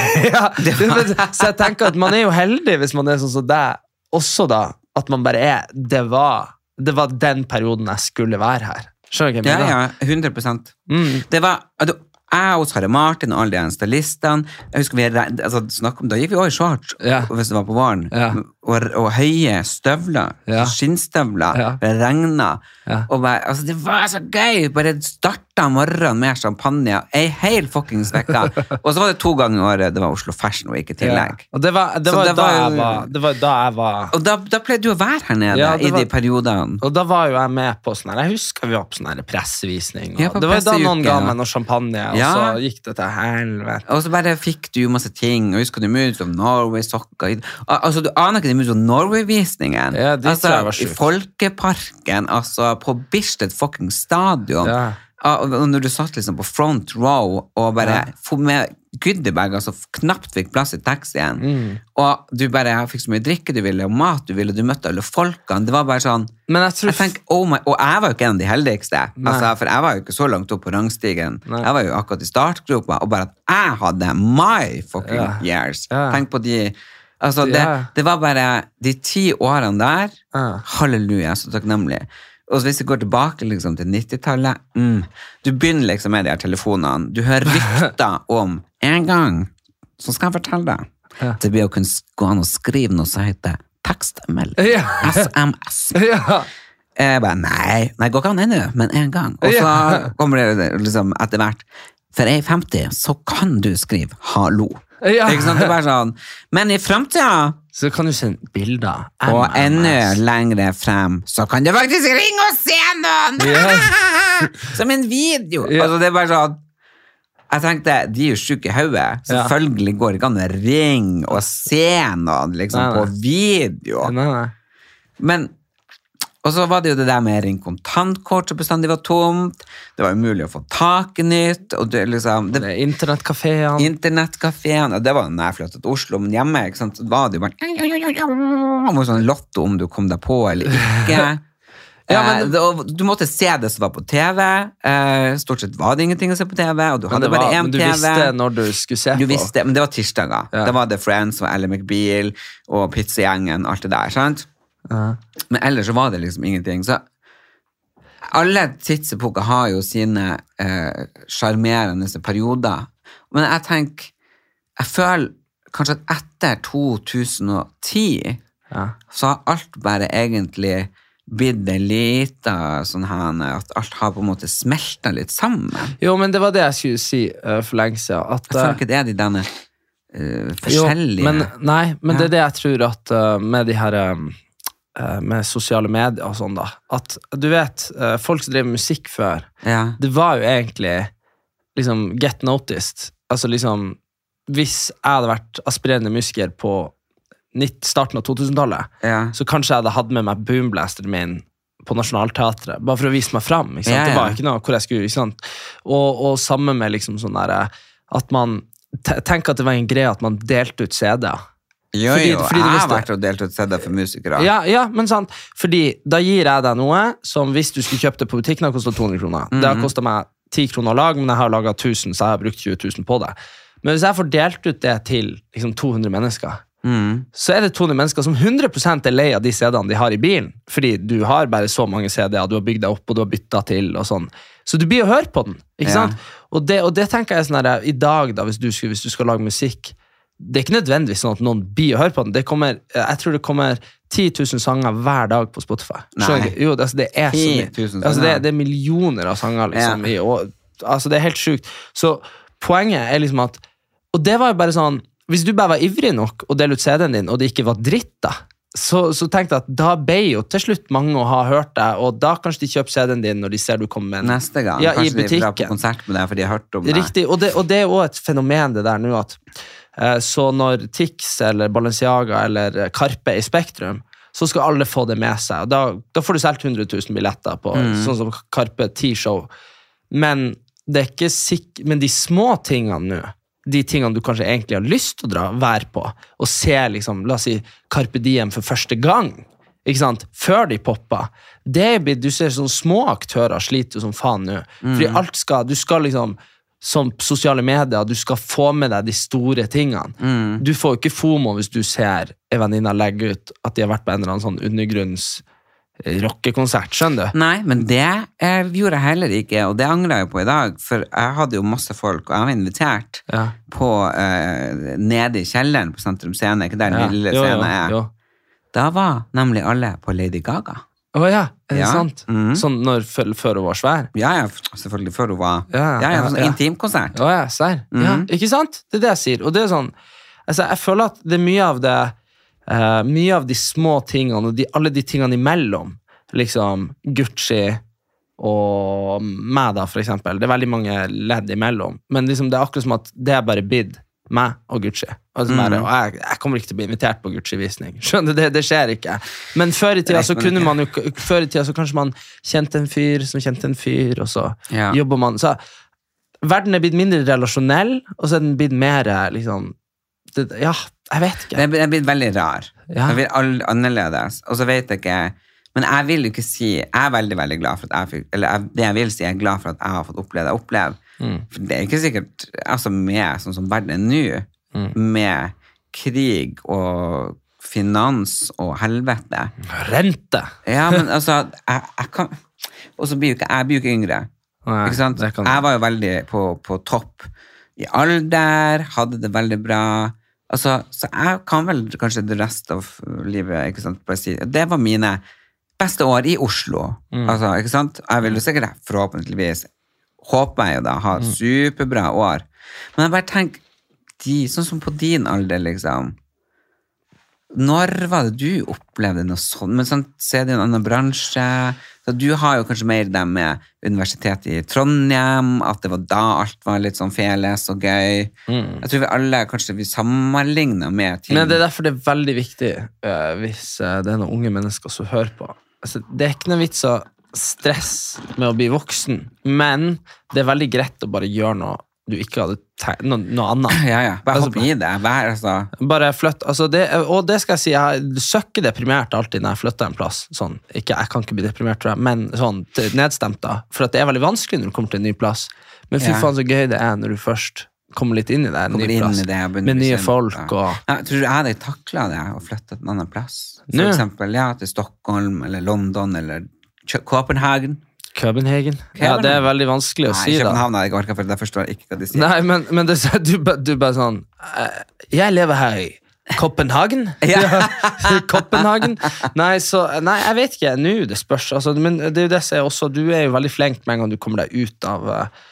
Så jeg tenker at man er jo heldig hvis man er sånn som deg, også da, at man bare er, det var den perioden jeg skulle være her. Skjønner du hva jeg mener? 100%. Det var, jeg og Sara Martin og alle de stylistene, jeg husker snakk om, da gikk vi også i shorts, hvis det var på våren, og høye støvler, skinnstøvler, det regnet, og bare, det var så gøy, bare startet morgenen med champagne, en hel fucking vekka, og så var det 2 ganger i året, det var Oslo Fashion Week i tillegg. Og det var da jeg var... Og da pleide du å være her nede i de periodene. Og da var jo jeg med på sånn her, jeg husker vi var på sånn her pressevisning, og det var da noen ga meg noe champagne, og så gikk det til helvete. Og så bare fikk du jo masse ting, og husker du Moods of Norway, sokker, du aner ikke de Moods of Norway-visningen, i Folkeparken, på Bislett fucking stadion, og når du satt liksom på front row, og bare med goodiebag, knapt fikk plass i taxien, og du bare fikk så mye drikke du ville, og mat du ville, du møtte alle folkene, det var bare sånn, jeg tenker, og jeg var jo ikke en av de heldigste, for jeg var jo ikke så langt opp på rangstigen, jeg var jo akkurat i startgropa, og bare at jeg hadde my fucking years, tenk på de, det var bare de 10 årene der, halleluja, så takknemlig. Og hvis vi går tilbake liksom, til 90-tallet, du begynner liksom med de her telefonene, du hører rykter om en gang, så skal jeg fortelle deg, det blir å kunne gå an og skrive noe som heter tekstmelding. SMS. Jeg bare, nei, går ikke an ennå, men en gang. Og så kommer det liksom etter hvert, for 1,50 så kan du skrive hallo. Ikke sant? Det er bare sånn, men i fremtiden så kan du sende bilder. Og ennå lengre frem, så kan du faktisk ringe og se noen! Som en video. Altså, det er bare sånn, jeg tenkte, de er jo syke i hodet. Selvfølgelig går det ikke an å ringe og se noen liksom, på video. Men og så var det jo det der med ring kontantkort som bestandig var tomt. Det var umulig å få tak i nytt. Og det, liksom, det Internettkaféen. Og det var når jeg flyttet til Oslo, men hjemme ikke sant, så var det jo bare sånn lotto om du kom deg på eller ikke. Du måtte se det som var på TV. Stort sett var det ingenting å se på TV, og du hadde bare en TV. Men du visste når du skulle se på. Du visste, men det var tirsdager. Det var The Friends og Ally McBeal og Pizzagjengen, alt det der, sant? Men ellers så var det liksom ingenting. Så alle tidsepoker har jo sine charmerende perioder. Men jeg føler kanskje at etter 2010 så har alt bare egentlig blitt det lite sånn her, at alt har på en måte smeltet litt sammen. Jo, men det var det jeg skulle si for lenge siden at, jeg føler ikke det er de denne forskjellige men det er det jeg tror at med de her med sosiale medier og sånn da, at du vet, folk som drev musikk før, det var jo egentlig liksom get noticed, altså liksom hvis jeg hadde vært aspirerende musiker på starten av 2000-tallet, så kanskje jeg hadde hatt med meg boomblasteren min på Nationalteatret, bare for å vise meg frem, ikke sant? Det var ikke noe hvor jeg skulle, ikke sant? Og sammen med liksom sånn der, at man tenker at det var en greie at man delte ut CD-er. Jo, jeg har vært og delt ut CD for musikere. Ja, men sant, fordi da gir jeg deg noe som hvis du skulle kjøpt det på butikken, har kostet 200 kroner. Det har kostet meg 10 kroner å lage, men jeg har laget 1000, så jeg har brukt 20 000 på det. Men hvis jeg får delt ut det til liksom 200 mennesker, så er det 200 mennesker som 100% er lei av de CD-ene de har i bilen, fordi du har bare så mange CD-er, du har bygd deg opp, og du har byttet til, og sånn. Så du blir å høre på den, ikke sant? Og det tenker jeg sånn her, i dag da, hvis du skal lage musikk, det er ikke nødvendigvis sånn at noen blir å høre på den. Jeg tror det kommer 10 000 sanger hver dag på Spotify. Jo, altså, det er så mye. Altså, det er millioner av sanger, liksom. Altså, det er helt sykt. Så poenget er liksom at, og det var jo bare sånn, hvis du bare var ivrig nok og delte ut CD-en din, og det ikke var dritt da, så tenkte jeg at da ble jo til slutt mange å ha hørt deg, og da kanskje de kjøper CD-en din når de ser du kommer med den. Neste gang, kanskje de drar på konsert med deg, for de har hørt om det. Riktig, og det er jo et fenomen det der nå, at så når Tix eller Balenciaga eller Karpe er i Spektrum, så skal alle få det med seg, og da får du selv 100 000 billetter på sånn som Karpe 10-show, men det er ikke men de små tingene nå, de tingene du kanskje egentlig har lyst til å være på, og se liksom, la oss si Carpe Diem for første gang, ikke sant, før de popper, du ser sånne små aktører sliter som faen nå, fordi du skal liksom som sosiale medier, du skal få med deg de store tingene. Du får jo ikke FOMO hvis du ser en venninne legge ut at de har vært på en eller annen sånn undergrunns rockekonsert, skjønner du? Nei, men det gjorde jeg heller ikke, og det angrer jeg på i dag, for jeg hadde jo masse folk, og jeg var invitert på nede i kjelleren på Sentrum Scene, ikke der den lille scenen er. Da var nemlig alle på Lady Gaga. Er det sant? Sånn før hun var svær? Ja, selvfølgelig før hun var sånn intimkonsert. Serr. Ikke sant? Det er det jeg sier, og det er sånn, altså, jeg føler at det er mye av de små tingene, og alle de tingene imellom, liksom Gucci og meg da, for eksempel, det er veldig mange ledd imellom, men liksom, det er akkurat som at det er bare bid meg og Gucci, og jeg kommer ikke til å bli invitert på Gucci-visning, skjønner du, det skjer ikke, men før i tida så kunne man jo, før i tida så kanskje man kjente en fyr som kjente en fyr, og så jobber man, så verden er blitt mindre relasjonell, og så er den blitt mer liksom, jeg vet ikke. Det er blitt veldig rar, det er blitt annerledes, og så vet jeg ikke, men jeg vil jo ikke si, jeg er veldig, veldig glad for at jeg fikk, eller det jeg vil si, jeg er glad for at jeg har fått oppleve, for det er ikke sikkert, altså med sånn som verden er nå, med krig og finans og helvete. Rente! Ja, men altså, jeg kan, og så blir jo ikke yngre, ikke sant? Jeg var jo veldig på topp i alder, hadde det veldig bra, Altså, så jeg kan vel kanskje det resten av livet, ikke sant, bare si, det var mine beste år i Oslo. Altså, ikke sant? Jeg vil jo sikkert forhåpentligvis, håper jeg jo da, ha superbra år. Men jeg bare tenker, sånn som på din alder, liksom, når var det du opplevde noe sånt? Men sånn, så er det en annen bransje. Så du har jo kanskje mer det med universitetet i Trondheim, at det var da alt var litt sånn feles og gøy. Jeg tror vi alle kanskje vi sammenligner med ting. Men det er derfor det er veldig viktig hvis det er noen unge mennesker som hører på. Altså, det er ikke noe vits å stress med å bli voksen, men det er veldig greit å bare gjøre noe du ikke hadde noe annet. Ja. Bare hopp i det. Bare flytt. Altså og det skal jeg si, jeg søkker deprimert alltid når jeg flytter en plass. Sånn, jeg kan ikke bli deprimert, tror jeg, men sånn nedstemt da. For at det er veldig vanskelig når du kommer til en ny plass. Men fy faen så gøy det er når du først kommer litt inn i det, en ny plass. Med nye folk. Jeg tror jeg hadde taklet det å flytte til en annen plass. For eksempel, til Stockholm, eller London, eller Copenhagen. Københagen. Ja, det er veldig vanskelig å si da. København har jeg ikke orket, for jeg forstår ikke hva de sier. Nei, men du bare sånn, jeg lever her i Copenhagen. Copenhagen. Nei, jeg vet ikke, nå det spørs, altså, men det er jo det som er også, du er jo veldig flink med en gang du kommer deg ut av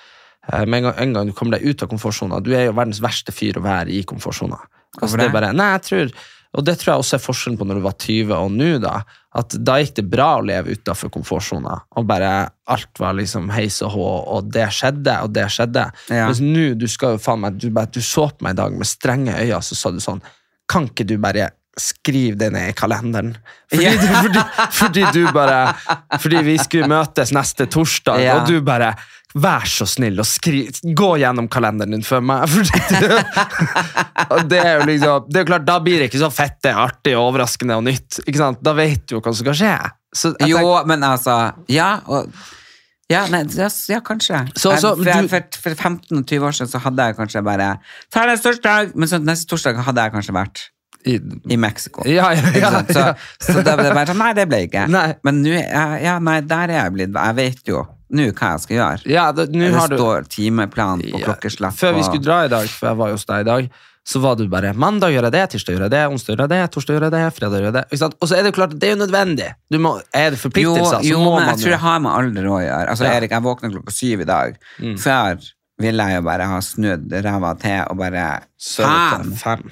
en gang du kommer deg ut av komfortzonen. Du er jo verdens verste fyr å være i komfortzonen. Altså, det er bare, nei, jeg tror, og det tror jeg også er forskjellen på når du var 20 og nå da, at da gikk det bra å leve utenfor komfortzonen, og bare alt var liksom heis og hå, og det skjedde. Mens nå, du skal jo faen meg, du så på meg i dag med strenge øyne, så sa du sånn, kan ikke du bare skrive det ned i kalenderen? Fordi vi skulle møtes neste torsdag, og du bare, vær så snill og gå gjennom kalenderen din for meg, og det er jo liksom, det er jo klart, da blir det ikke så fette, artig, overraskende og nytt, ikke sant? Da vet du hva som skal skje. Men altså, kanskje. For 15 og 20 år siden så hadde jeg kanskje bare, ta neste torsdag, men så neste torsdag hadde jeg kanskje vært i Mexico. Så da ble det bare sånn, nei, det ble ikke. Men nå, der er jeg blitt, jeg vet jo nå hva jeg skal gjøre. Det står timeplan på klokkeslapp. Før vi skulle dra i dag, for jeg var jo hos deg i dag, så var du bare, mandag gjør jeg det, tirsdag gjør jeg det, onsdag gjør jeg det, torsdag gjør jeg det, fredag gjør jeg det. Og så er det jo klart, det er jo nødvendig. Er det forpliktelser, så må man men jeg tror det har med alder å gjøre. Altså, Erik, jeg våkner klokka 7 i dag. Før ville jeg jo bare ha snudd ræva til og bare fem.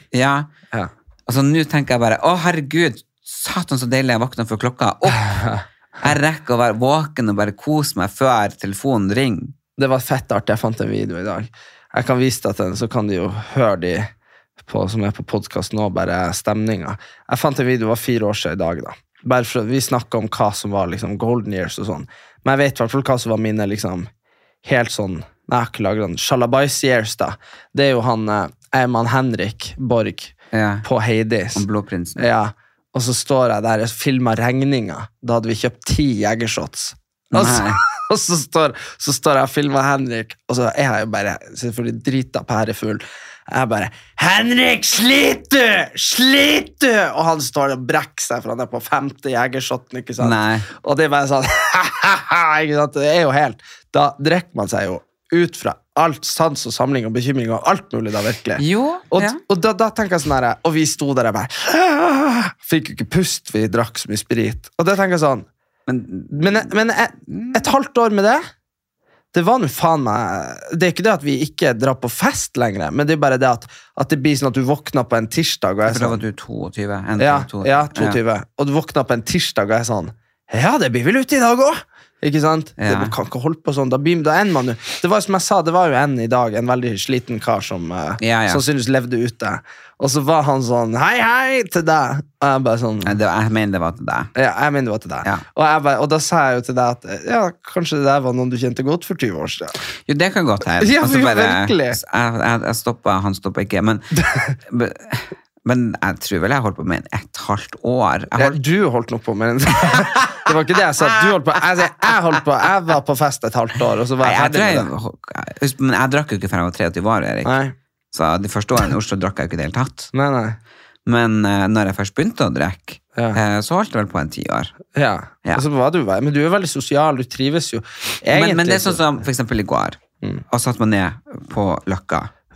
Altså, nå tenker jeg bare, herregud, satan så deilig jeg våkner for klokka opp. Jeg rekker å være våken og bare kose meg før telefonen ringer. Det var fett artig, jeg fant en video i dag. Jeg kan vise deg den, så kan de jo høre de som er på podcast nå, bare stemninga. Jeg fant en video, det var 4 år siden i dag da. Bare for vi snakket om hva som var liksom golden years og sånn. Men jeg vet i hvert fall hva som var mine liksom helt sånn, nei, jeg har ikke laget den, Shalabais years da. Det er jo han, Eimann Henrik Borg på Heidis. Han blåprinsen. Ja. Og så står jeg der og filmer regninga. Da hadde vi kjøpt 10 jegershots. Og så står jeg og filmer Henrik, og så er jeg jo bare selvfølgelig drita pærefull. Jeg bare, Henrik, sliter du? Og han står og brekker seg, for han er på 5. jegershotten, ikke sant? Nei. Og det er bare sånn, ikke sant? Det er jo helt, da drekker man seg jo ut fra alt sans og samling og bekymring og alt mulig da, virkelig. Og da tenker jeg sånn her, og vi sto der og bare, fikk jo ikke pust, vi drakk så mye sprit. Og da tenker jeg sånn, men et halvt år med det var noe faen meg, det er ikke det at vi ikke drar på fest lenger, men det er bare det at det blir sånn at du våkner på en tirsdag og er sånn. For da var du 22. Ja, 22. Og du våkner på en tirsdag og er sånn, ja, det blir vel ute i dag også. Ikke sant? Man kan ikke holde på sånn. Da ender man jo. Det var som jeg sa, det var jo en i dag, en veldig sliten kar som sannsynligvis levde ute. Og så var han sånn, hei til deg. Og jeg bare sånn, jeg mener det var til deg. Ja, jeg mener det var til deg. Og da sa jeg jo til deg at kanskje det der var noen du kjente godt for 20 år siden. Jo, det kan godt her. Ja, virkelig. Jeg stoppet, han stoppet ikke, men jeg tror vel jeg holdt på med 1,5 år. Du holdt nok på med det var ikke det jeg sa. Du holdt på. Jeg var på fest 1,5 år, og så var jeg ferdig med det. Men jeg drakk jo ikke før jeg var 23 år, Erik. Nei. Så de første årene i Oslo drakk jeg ikke det helt tatt. Nei. Men når jeg først begynte å drikke, så holdt jeg vel på 10 år. Ja. Og så var men du er veldig sosial, du trives jo. Men det er sånn som for eksempel i går, og satt man ned på Løkka,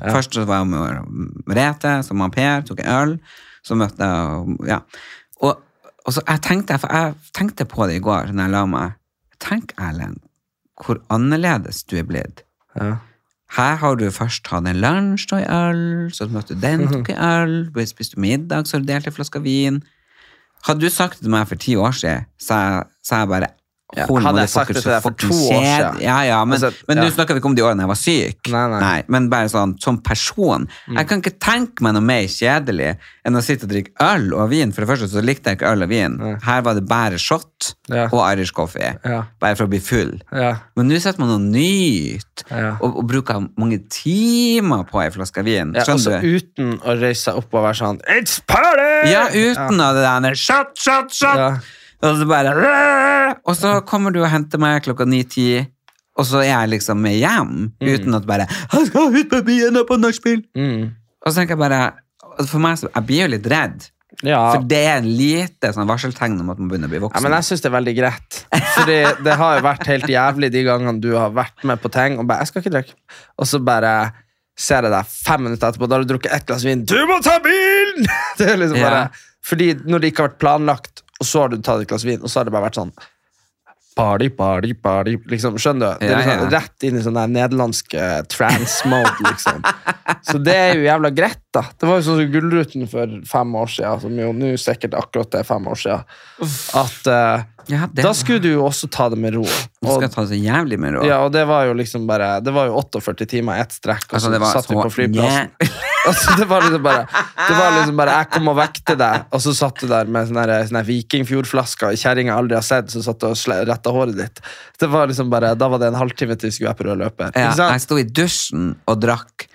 Først så var jeg med Merete, så med Per, tok en øl, så møtte jeg, ja. Og så jeg tenkte på det i går, når jeg la meg. Tenk, Erlend, hvor annerledes du blitt. Ja. Her har du først hatt en lunsj og en øl, så møtte du den, tok en øl, spiste middag, så har du delt en flaske vin. Hadde du sagt det til meg for 10 år siden, så jeg bare... hadde jeg sagt det til deg for 2 år siden? Ja, men nå snakker vi ikke om de årene jeg var syk. Nei. Men bare sånn, som person. Jeg kan ikke tenke meg noe mer kjedelig enn å sitte og drikke øl og vin. For det første så likte jeg ikke øl og vin. Her var det bare shot og Irish coffee. Bare for å bli full. Men nå setter man noe nytt og bruker mange timer på en flaske vin. Skjønner du? Uten å røyse seg opp og være sånn It's party! Ja, uten av det der shot! Og så bare og så kommer du og henter meg klokka 9-10 og så er jeg liksom med hjem uten at bare jeg skal ut på byen og på nachspiel og så tenker jeg bare for meg så jeg blir jo litt redd for det er en lite sånn varseltegn om at man begynner å bli voksen men jeg synes det er veldig greit fordi det har jo vært helt jævlig de gangene du har vært med på ting og bare jeg skal ikke drikke og så bare ser jeg deg 5 minutter etterpå da har du drukket 1 glass vin du må ta bilen det er liksom bare fordi når det ikke har vært planlagt og så har du tatt et glass vin, og så har det bare vært sånn party, liksom, skjønner du? Det er liksom rett inn i sånn der nederlandsk trance-mode, liksom. Så det er jo jævla greit, da. Det var jo sånn som Gullruten for 5 år siden, som jo nå sikkert akkurat det 5 år siden, at da skulle du jo også ta det med ro. Du skal ta det så jævlig med ro. Ja, og det var jo liksom bare, det var jo 48 timer ett strekk, og så satt vi på flyplassen. Altså, det var liksom bare, jeg kom og vekte deg, og så satt du der med sånne vikingfjordflasker, kjerringen aldri har sett, så satt du og rettet håret ditt. Det var liksom bare, da var det en halvtime til vi skulle være på rød løper. Ja, jeg stod i dusjen og drakk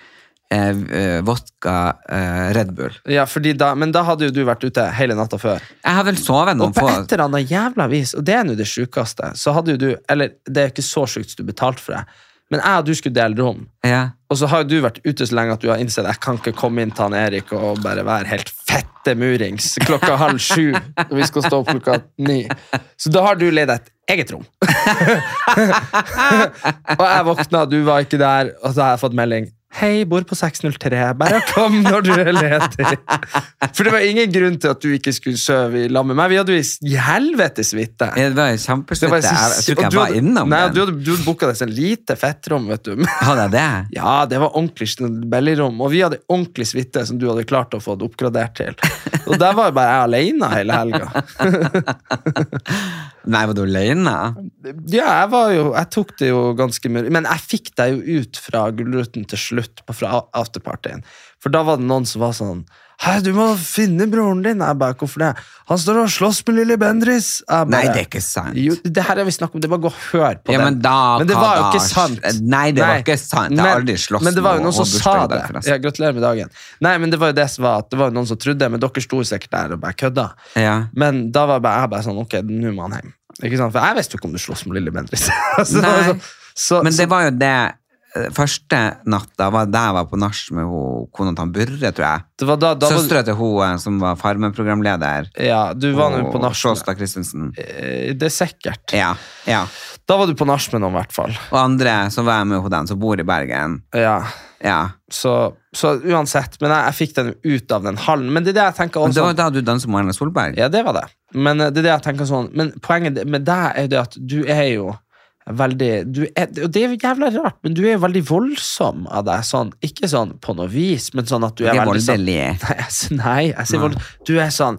vodka Red Bull. Ja, men da hadde jo du vært ute hele natta før. Jeg hadde vel sovet noen få. Og på et eller annet jævla vis, og det er jo det sykeste, så hadde jo du, eller det er ikke så sykt så du betalte for det, men jeg og du skulle dele rom. Og så har jo du vært ute så lenge at du har innsett at jeg kan ikke komme inn til han Erik og bare være helt fette murings klokka 6:30 når vi skal stå opp klokka 9. Så da har du leid et eget rom. Og jeg våkna, du var ikke der, og så har jeg fått melding. Hei, bor på 603, bare kom når du er ledig. For det var ingen grunn til at du ikke skulle søve i lag med meg. Vi hadde jo i helvetes vitte. Det var kjempesvitte. Jeg tror ikke jeg var innom den. Du hadde booket deg en lite fettrom, vet du. Hadde jeg det? Ja, det var ordentlig bellyrom, og vi hadde ordentlig svitte som du hadde klart å få det oppgradert til. Og der var jo bare jeg alene hele helga. Nei, var du alene? Ja, jeg tok det jo ganske mye, men jeg fikk deg jo ut fra Gullruten til slutt fra afterpartyen, for da var det noen som var sånn hei, du må finne broren din. Jeg bare, hvorfor det? Han står og slåss med Lille Bendriss. Nei, det er ikke sant. Jo, det her har vi snakket om, det var gå og hør på den. Men det var jo ikke sant. Nei, det var ikke sant. Jeg har aldri slåss med. Men det var jo noen som sa det. Ja, gratulerer med dagen. Nei, men det var jo det som var, at det var jo noen som trodde, men dere stod sikkert der og bare kødda. Men da var jeg bare sånn, ok, nå må han hjem. Ikke sant? For jeg visste jo ikke om du slåss med Lille Bendriss. Nei, men det var jo det første natta var da jeg var på nach med kona til Burre, tror jeg. Det var da søstre til hun som var Farmen-programleder. Ja, du var nå på nach. Sjåstad Kristensen. Det er sikkert. Ja. Da var du på nach med noen, i hvert fall. Og andre, så var jeg med den som bor i Bergen. Ja. Så uansett, men jeg fikk den ut av den hallen. Men det er det jeg tenker også. Men det var da du danset med Erna Solberg? Ja, det var det. Men det er det jeg tenker sånn. Men poenget med deg er jo det at du er jo veldig, og det er jo jævla rart, men du er jo veldig voldsom av deg, sånn, ikke sånn på noe vis, men sånn at du er veldig voldelig. Nei, jeg sier voldelig. Du er sånn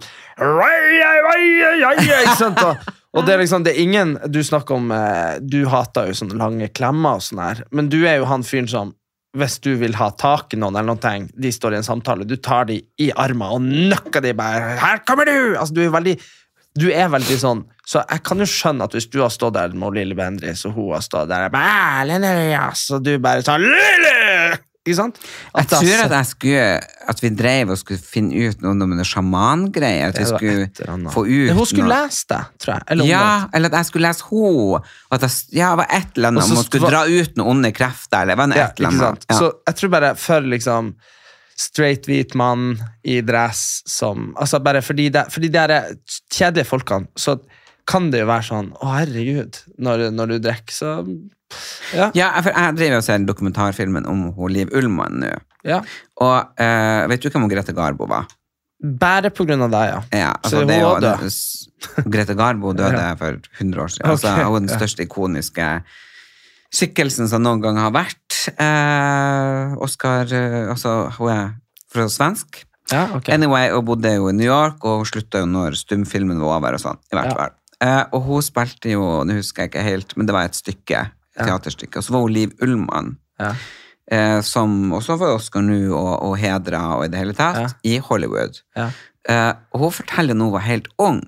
ikke sant? Og det er liksom, det er ingen, du snakker om, du hater jo sånne lange klemmer og sånn her, men du er jo han fyren som, hvis du vil ha tak i noen eller noen ting, de står i en samtale, du tar de i armen og nøkker de bare, her kommer du! Altså, du er veldig sånn, så jeg kan jo skjønne at hvis du har stått der med Lille Bendriss, og hun har stått der, så du bare sånn, Lille! Ikke sant? Jeg tror at vi drev og skulle finne ut noe om det sjaman-greier, at vi skulle få ut hun skulle lese det, tror jeg. Eller at jeg skulle lese hun, at det var et eller annet, om hun skulle dra ut noen onde krefter, eller var det et eller annet. Så jeg tror bare for liksom straight hvit mann i dress som, altså bare fordi det er kjedelige folkene, så kan det jo være sånn, å herregud, når du drikker, så ja, for jeg driver og ser dokumentarfilmen om Liv Ullmann nå. Ja. Og vet du hvem Grete Garbo var? Bare på grunn av deg, ja. Ja, altså det er jo Grete Garbo døde for 100 år siden. Altså, hun er den største ikoniske skikkelsen som noen gang har vært. Oscar, altså hun er fra svensk. Ja, okay. Anyway, hun bodde jo i New York, og hun sluttet jo når stumfilmen var over og sånn, i hvert fall. Og hun spilte jo, nå husker jeg ikke helt, men det var et stykke, teaterstykke, og så var hun Liv Ullmann, som også var Oscar nå og hedra og i det hele tatt, i Hollywood. Og hun forteller nå hun var helt ung.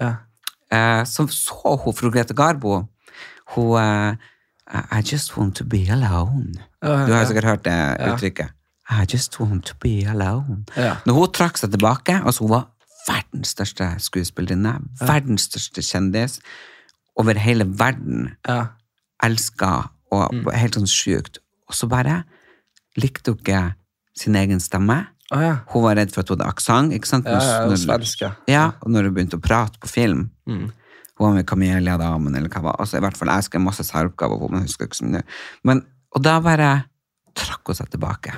Så hun fra Grete Garbo, hun I just want to be alone. Du har sikkert hørt det uttrykket. I just want to be alone. Når hun trakk seg tilbake, altså hun var verdens største skuespillerinne, verdens største kjendis, over hele verden, elsket, og helt sånn sykt. Og så bare likte hun ikke sin egen stemme. Hun var redd for at hun hadde aksent, ikke sant? Svensk, og når hun begynte å prate på film, hun var med Camelia Damen, eller hva var, altså i hvert fall jeg skrev masse særoppgaver på, men jeg husker ikke så mye. Og da bare trakk hun seg tilbake.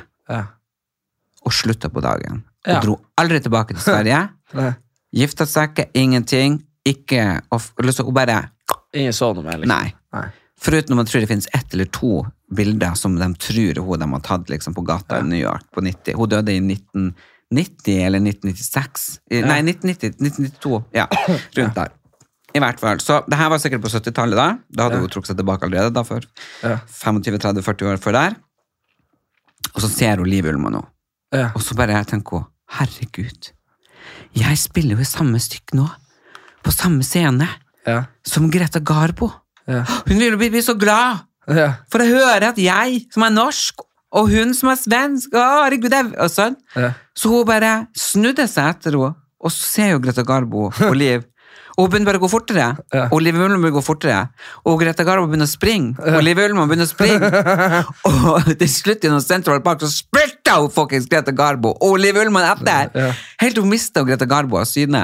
Og sluttet på dagen og dro aldri tilbake til Sverige. Giftet seg ikke, ingenting, ikke, og bare ingen så noe med, liksom. Nei. Foruten man tror det finnes 1 eller 2 bilder som de tror de har tatt liksom, på gata i New York på 90. Hun døde i 1990 eller 1996 nei, 1992 rundt der i hvert fall, så det her var sikkert på 70-tallet da hadde hun trukket seg tilbake allerede da for 25, 30, 40 år før der. Og så ser hun Liv Ullmann nå. Og så bare tenker hun, herregud, jeg spiller jo i samme stykke nå, på samme scene, som Grete Garbo. Hun vil jo bli så glad, for å høre at jeg, som er norsk, og hun som er svensk, herregud, og sånn. Så hun bare snudde seg etter henne, og så ser jo Grete Garbo og Liv, og hun begynner bare å gå fortere, og Liv Ullmann begynner å gå fortere, og Grete Garbo begynner å springe, og Liv Ullmann begynner å springe, og til slutt i noen Central Park så spilter hun fucking Grete Garbo, og Liv Ullmann etter, helt til hun mistet Grete Garbo av syne.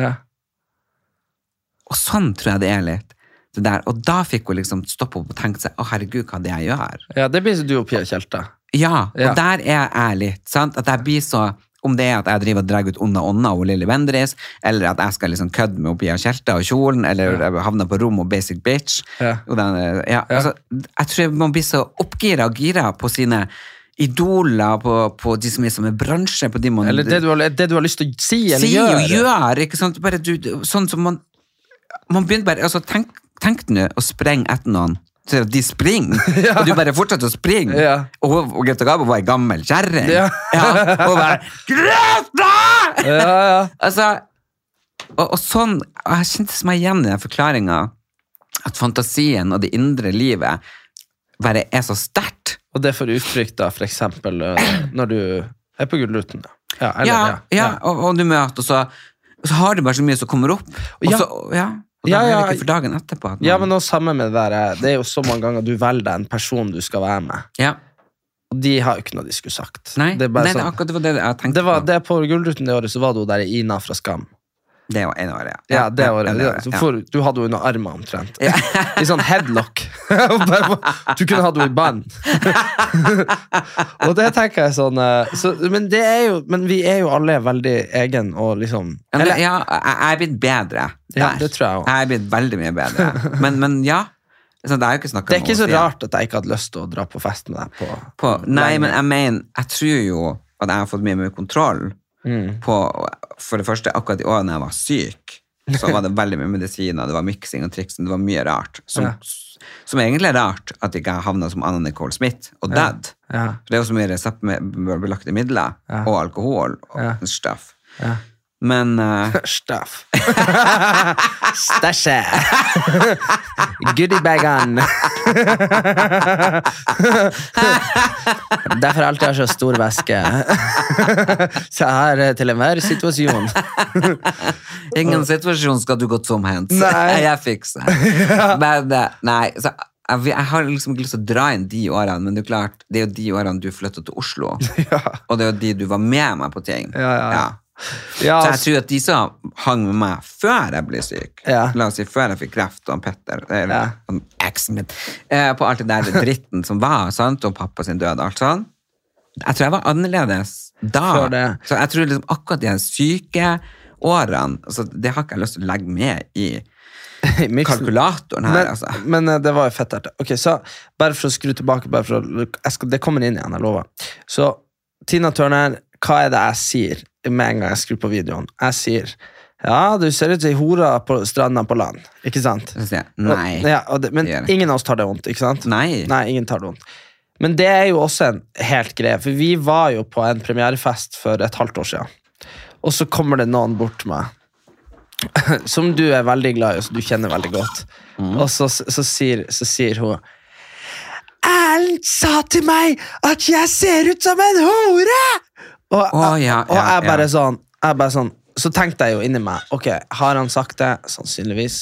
Og sånn tror jeg det er litt, det der, og da fikk hun liksom stoppe opp og tenke seg, herregud, hva det jeg gjør? Ja, det blir så du og Pia Kjelta. Ja, og der er jeg litt, sant? At jeg blir så, om det er at jeg driver og drar ut Onna og Lille Vendris, eller at jeg skal liksom kødde med Pia Kjelta og kjolen, eller havne på rom og basic bitch. Altså, jeg tror man blir så oppgira og gira på sine idoler, på de som er som en bransje, på de man... Eller det du har lyst til å si eller gjøre. Si og gjøre, ikke sant? Bare sånn som man begynner bare, altså tenk nå å sprenge etter noen, så de springer, og du bare fortsetter å springe, og Grete Garbo var en gammel kjerring, og bare Grete! Altså, og sånn, jeg kjente meg igjen i den forklaringen, at fantasien og det indre livet bare er så sterkt. Og det får uttrykk da, for eksempel, når du er på Gullruten. Og du møter, og så har du bare så mye som kommer opp, og så, og da er det ikke for dagen etterpå. Men nå sammen med det der, det er jo så mange ganger du velger en person du skal være med. Og de har jo ikke noe de skulle sagt. Nei, det er akkurat det jeg tenkte på. Det på Gullruten det året, så var du der i Ina fra Skam. Det var en år, det året. Du hadde jo under armen omtrent. I sånn headlock. Du kunne ha det i band. Og det tenker jeg sånn... Men vi er jo alle veldig egen og liksom... jeg er blitt bedre. Det tror jeg også. Jeg er blitt veldig mye bedre. Men ja, det er jo ikke snakket om... Det er ikke så rart at jeg ikke hadde lyst til å dra på fest med deg. Nei, men jeg tror jo at jeg har fått mye kontroll på, for det første, akkurat i årene jeg var syk, så var det veldig mye medisiner, det var mixing og triksing, det var mye rart, som egentlig er rart at jeg ikke havnet som Anna Nicole Smith og død. For det er jo så mye reseptbelagte midler og alkohol og stuff. Men stuff. Stasje. Goodiebagene. Derfor alltid har så stor væske. Så jeg har til enhver situasjon. Ingen situasjon skal du gå tomhendt. Jeg fikser. Men nei, så jeg har liksom ikke lyst til å dra inn de årene, men det er klart, det er jo de årene du flyttet til Oslo, og det er jo de du var med meg på ting. Så jeg tror at de som hang med meg før jeg ble syk, la oss si før jeg fikk kreft og Petter eksen min, på alt det der dritten som var, sant? Og pappa sin død og alt sånn, Jeg tror jeg var annerledes da. Så jeg tror liksom akkurat de her syke årene, altså, det har ikke jeg lyst til å legge med i kalkulatoren her, altså. Men det var jo fett her. Ok, så bare for å skru tilbake, det kommer inn igjen, jeg lover. Så Tina Turner, hva er det jeg sier med en gang jeg skrur på videoen? Jeg sier, ja, du ser ut som en hora på stranda på land, ikke sant? Nei. Men ingen av oss tar det vondt, ikke sant? Nei, ingen tar det vondt. Men det er jo også en helt greie, for vi var jo på en premierefest for et halvt år siden, og så kommer det noen bort til meg, som du er veldig glad i, og som du kjenner veldig godt. Og så sier hun, Erlend sa til meg at jeg ser ut som en hore! Og jeg bare sånn, så tenkte jeg jo inni meg, ok, har han sagt det? Sannsynligvis.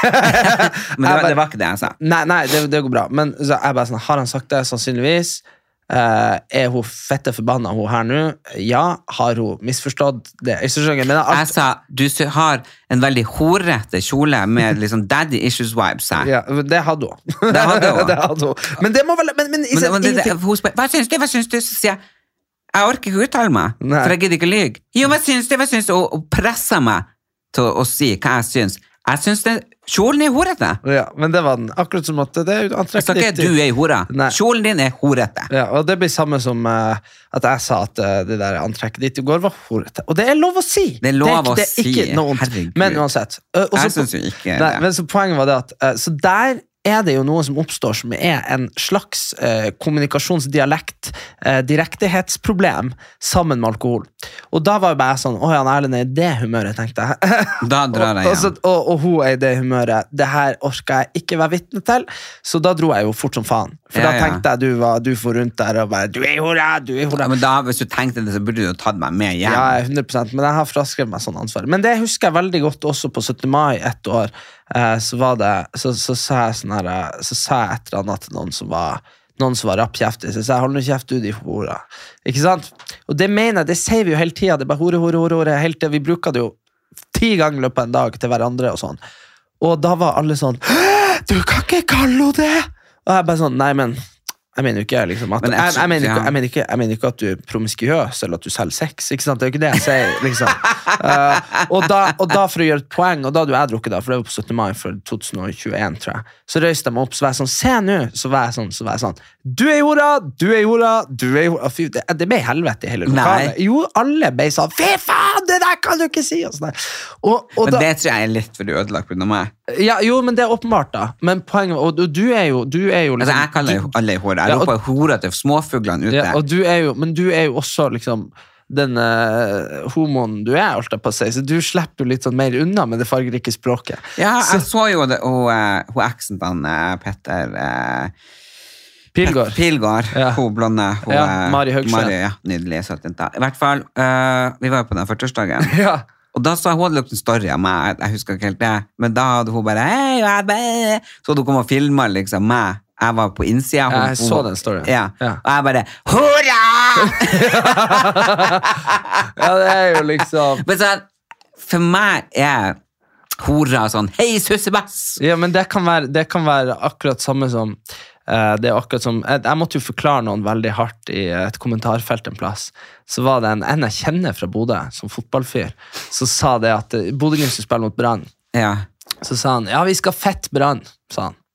Men det var ikke det jeg sa. Nei, det går bra. Men så jeg bare sånn, har han sagt det? Sannsynligvis. Er hun fette forbanna hun her nå? Ja, har hun misforstått det? Jeg sa, du har en veldig horrete kjole med liksom daddy issues vibes her. Ja, det hadde hun. Det hadde hun. Men det må vel... Hva syns du? Så sier jeg orker ikke uttale meg, for jeg gidder ikke lyge. Jo, hva syns du? Og presser meg til å si hva jeg syns. Jeg syns kjolen er horete. Ja, men det var den. Akkurat som at det er antrekk. Jeg sa ikke at du er hora. Kjolen din er horete. Ja, og det blir samme som at jeg sa at det der antrekket ditt i går var horete. Og det er lov å si. Det er lov å si. Herregud. Men uansett. Jeg synes jo ikke det. Men så poenget var det at så der er det jo noe som oppstår som er en slags kommunikasjonsdialekt, direkthetsproblem sammen med alkohol. Og da var jo bare sånn, Jan Erlend er i det humøret, tenkte jeg. Da drar jeg igjen. Og hun er i det humøret. Det her orker jeg ikke være vitne til, så da dro jeg jo fort som faen. For da tenkte jeg du får rundt der og bare, du er hora. Ja, men da, hvis du tenkte det, så burde du jo tatt meg med hjem. Ja, 100%, men jeg har fraskrevet meg sånn ansvar. Men det husker jeg veldig godt også på 17. mai ett år, så sa jeg sånn her, så sa jeg et eller annet til noen som var rappkjeftig, så sa jeg, hold nå kjeft du, de hora. Ikke sant? Og det mener jeg, det sier vi jo hele tiden, det er bare hore, helt til vi bruker det jo 10 ganger løpet av en dag til hverandre og sånn. Og da var alle sånn, du kan ikke kalle det! Og jeg bare sånn, nei, men jeg mener jo ikke liksom at, jeg mener ikke at du er promiskuøs eller at du selger sex, ikke sant? Det er jo ikke det jeg sier, liksom. Og da for å gjøre et poeng, og da hadde jeg drukket da, for det var på 17. mai for 2021, tror jeg, så røyste jeg meg opp, så var jeg sånn, se nå, så var jeg sånn, du er hora, fy, det ble helvete i hele lokalet. Jo, alle ble sånn, fy faen, det der kan du ikke si, og sånn der. Men det tror jeg er litt for du ødelagt på grunn av meg. Ja, jo, men det er åpenbart da, men poenget, og du er jo liksom, altså, jeg kaller jo alle hora. Jeg roper hora til småfuglene ute. Ja, og men du er jo også liksom den homoen du er, alt jeg på å si, så du slipper jo litt sånn mer unna med det fargerike språket. Ja, jeg så jo det, og eksen til han Petter Pilgaard, hun blonde, Mari Høgsjø. Ja, nydelig, i hvert fall, vi var jo på den 40-årsdagen. Ja. Og da sa hun hadde lagt en story av meg, jeg husker ikke helt det, men da hadde hun bare, hei, så hadde hun kommet og filmet liksom meg. Jeg var på innsida. Jeg så den storyen. Ja. Og jeg bare, hurra! Ja, det er jo liksom... Men sånn, for meg er hora sånn, hei, sussebass! Ja, men det kan være akkurat samme som... det er akkurat som... Jeg måtte jo forklare noen veldig hardt i et kommentarfelt en plass. Så var det en jeg kjenner fra Bodø, som fotballfyr, så sa det at Bodø Glimt skulle spille mot Brann. Ja. Så sa han, ja, vi skal fett Brann, sa han.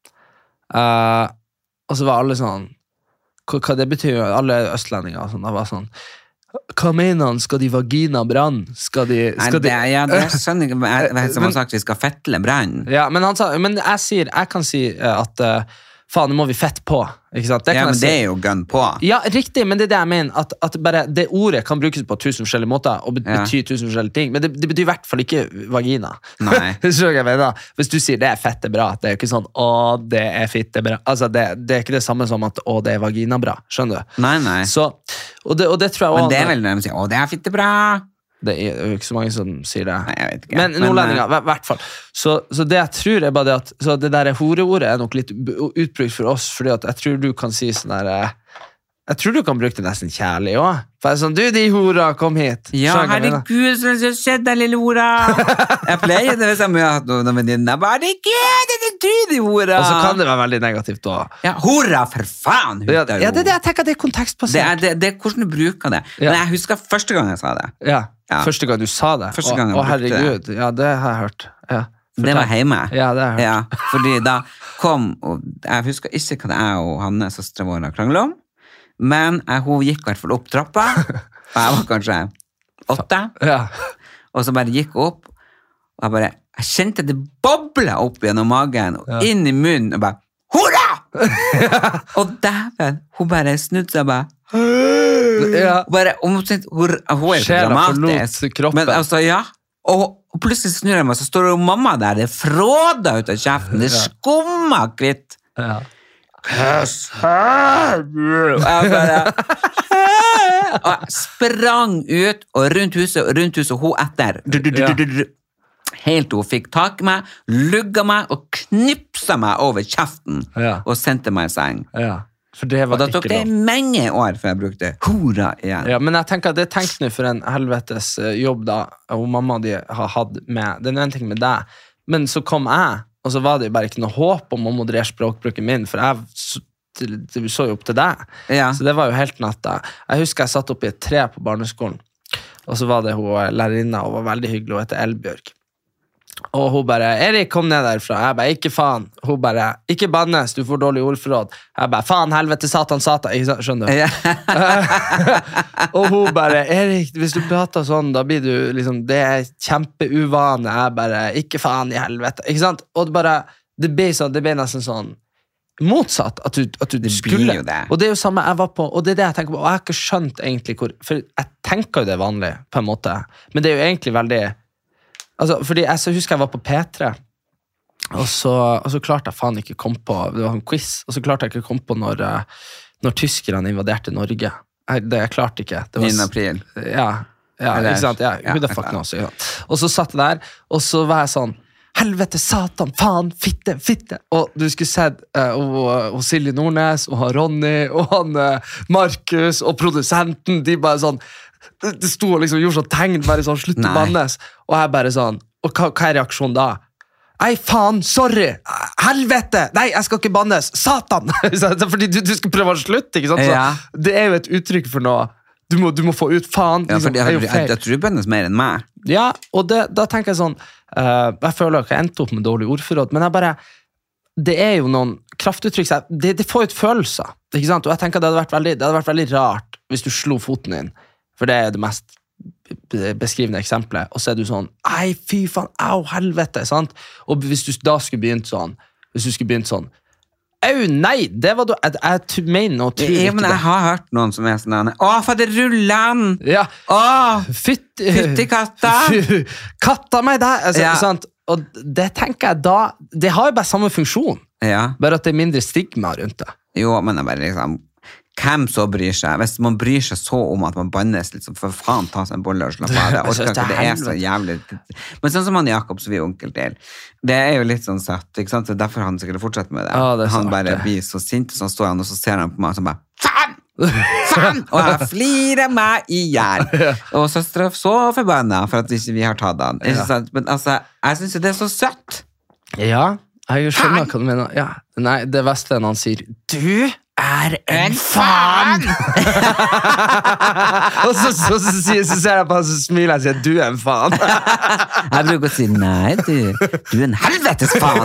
Og så var alle sånn, hva det betyr, alle østlendinger sånn, da var sånn, hva mener han, skal de vagina Brann? Skal de... Ja, det skjønner ikke, jeg vet som han sagt, vi skal fettle Brann. Ja, men han sa, men jeg kan si at faen, nå må vi fett på, ikke sant? Det ja, men det er jo gønn på. Ja, riktig, men det er det jeg mener, at bare det ordet kan brukes på 1000 forskjellige måter, og betyr 1000 forskjellige ting, men det betyr i hvert fall ikke vagina. Nei. Så jeg mener, hvis du sier det er fette bra, det er jo ikke sånn, det er fitte bra, altså det er ikke det samme som at, det er vagina bra, skjønner du? Nei. Så, og det tror jeg også... Men det er vel når de sier, det er fitte bra. Det er jo ikke så mange som sier det. Nei, jeg vet ikke. Men nordlendinger, i hvert fall. Så det jeg tror er bare det at så det der horeordet er nok litt utbrukt for oss, fordi at jeg tror du kan si sånn der Jeg tror du kan bruke det nesten kjærlig også. For jeg sånn, du de hora, kom hit. Ja, herregud, så har skjedd deg, lille hora. Jeg pleier det hvis jeg møter noen venninner. Herregud, det er du, de hora. Og så kan det være veldig negativt også. Ja, hora, for faen. Ja, det er det jeg tenker, det er kontekstbasert. Det er hvordan du bruker det. Men jeg husker første gang jeg sa det. Ja, første gang du sa det. Første gang jeg brukte det. Herregud, ja, det har jeg hørt. Ja. Det var hjemme. Ja, det har jeg hørt. Ja, fordi da kom, og jeg husker ikke hva det jeg og Hanne, søstre våre, kranglet om. Men hun gikk i hvert fall opp trappa, og jeg var kanskje 8, og så bare gikk hun opp, og jeg kjente det boblet opp gjennom magen, og inn i munnen, og bare, hurra! Og dæven, hun bare snudde seg, bare, hun er så dramatisk, men altså, og plutselig snur jeg meg, så står det mamma der, det fråda ut av kjeften, det skummer kvitt. Ja. Og jeg sprang ut og rundt huset og hun etter helt hun fikk tak i meg, lugga meg og knipsa meg over kjeften og sendte meg i seng og da tok det mange år før jeg brukte hora igjen. Ja, men jeg tenker at det tenkte nå for en helvetes jobb da og mamma de har hatt med, det er en ting med deg, men så kom jeg og så var det bare ikke noe håp om å moderere språkbruken min, for jeg så jo opp til deg. Ja. Så det var jo helt natta. Jeg husker jeg satt opp i et tre på barneskolen, og så var det hun lærerinna, og var veldig hyggelig, og heter Elbjørg. Og hun bare, Erik, kom ned derfra. Jeg bare, ikke faen. Hun bare, ikke bannes, du får dårlig ordforråd. Jeg bare, faen, helvete, satan. Skjønner du? Ja. Og hun bare, Erik, hvis du prater sånn, da blir du liksom, det er kjempeuvane. Jeg bare, ikke faen i helvete. Ikke sant? Og det ble nesten sånn motsatt, at du skulle. Og det er jo samme jeg var på, og det er det jeg tenker på, og jeg har ikke skjønt egentlig hvor, for jeg tenker jo det er vanlig, på en måte. Men det er jo egentlig veldig altså, fordi jeg så husker jeg var på P3 og så klarte jeg faen ikke komme på, det var en quiz og så klarte jeg ikke komme på når tyskerne invaderte Norge jeg klarte ikke det var, 9. april ja, ikke sant who the fuck knows, og så satt jeg der og så var jeg sånn helvete, satan, faen, fitte og du skulle sett og Silje Nordnes og Ronny og han Markus og produsenten de bare sånn det stod og liksom gjorde sånn tegn bare sånn slutt å bannes og jeg bare sånn og hva er reaksjonen da? Ei faen, sorry, helvete nei, jeg skal ikke bannes, satan fordi du skal prøve å slutte, ikke sant? Så det er jo et uttrykk for noe du må få ut faen liksom, jeg tror du bannes mer enn meg ja, og da tenker jeg sånn jeg føler ikke jeg endte opp med dårlig ordforråd men jeg bare, det er jo noen kraftuttrykk, det får ut følelser ikke sant, og jeg tenker det hadde vært veldig rart hvis du slo foten din for det er det mest beskrivende eksempelet, og så er du sånn ei, fy faen, au, helvete, sant? Og hvis du da skulle begynt sånn au, nei, det var du jeg mener og tror ikke men jeg har hørt noen som er sånn for det ruller ja, fytti katta katta meg der altså, sant? Og det tenker jeg da det har jo bare samme funksjon bare at det er mindre stigma rundt det jo, men det er bare liksom hvem så bryr seg? Hvis man bryr seg så om at man bannes liksom, for faen ta seg en bolle og slappe av det det er så jævlig men sånn som han Jakob som vi er onkel til det er jo litt sånn satt, ikke sant? Så derfor han sikkert fortsetter med det han bare blir så sint og så står han og så ser han på meg og så bare faen og jeg flirer meg i hjel og søstre så forbannet for at ikke vi har tatt han men altså, jeg synes jo det er så søtt ja, jeg skjønner hva du mener ja. Nei, det beste er når han sier du er en faen og så ser jeg på han så smiler jeg og sier du er en faen jeg bruker å si nei du er en helvetes faen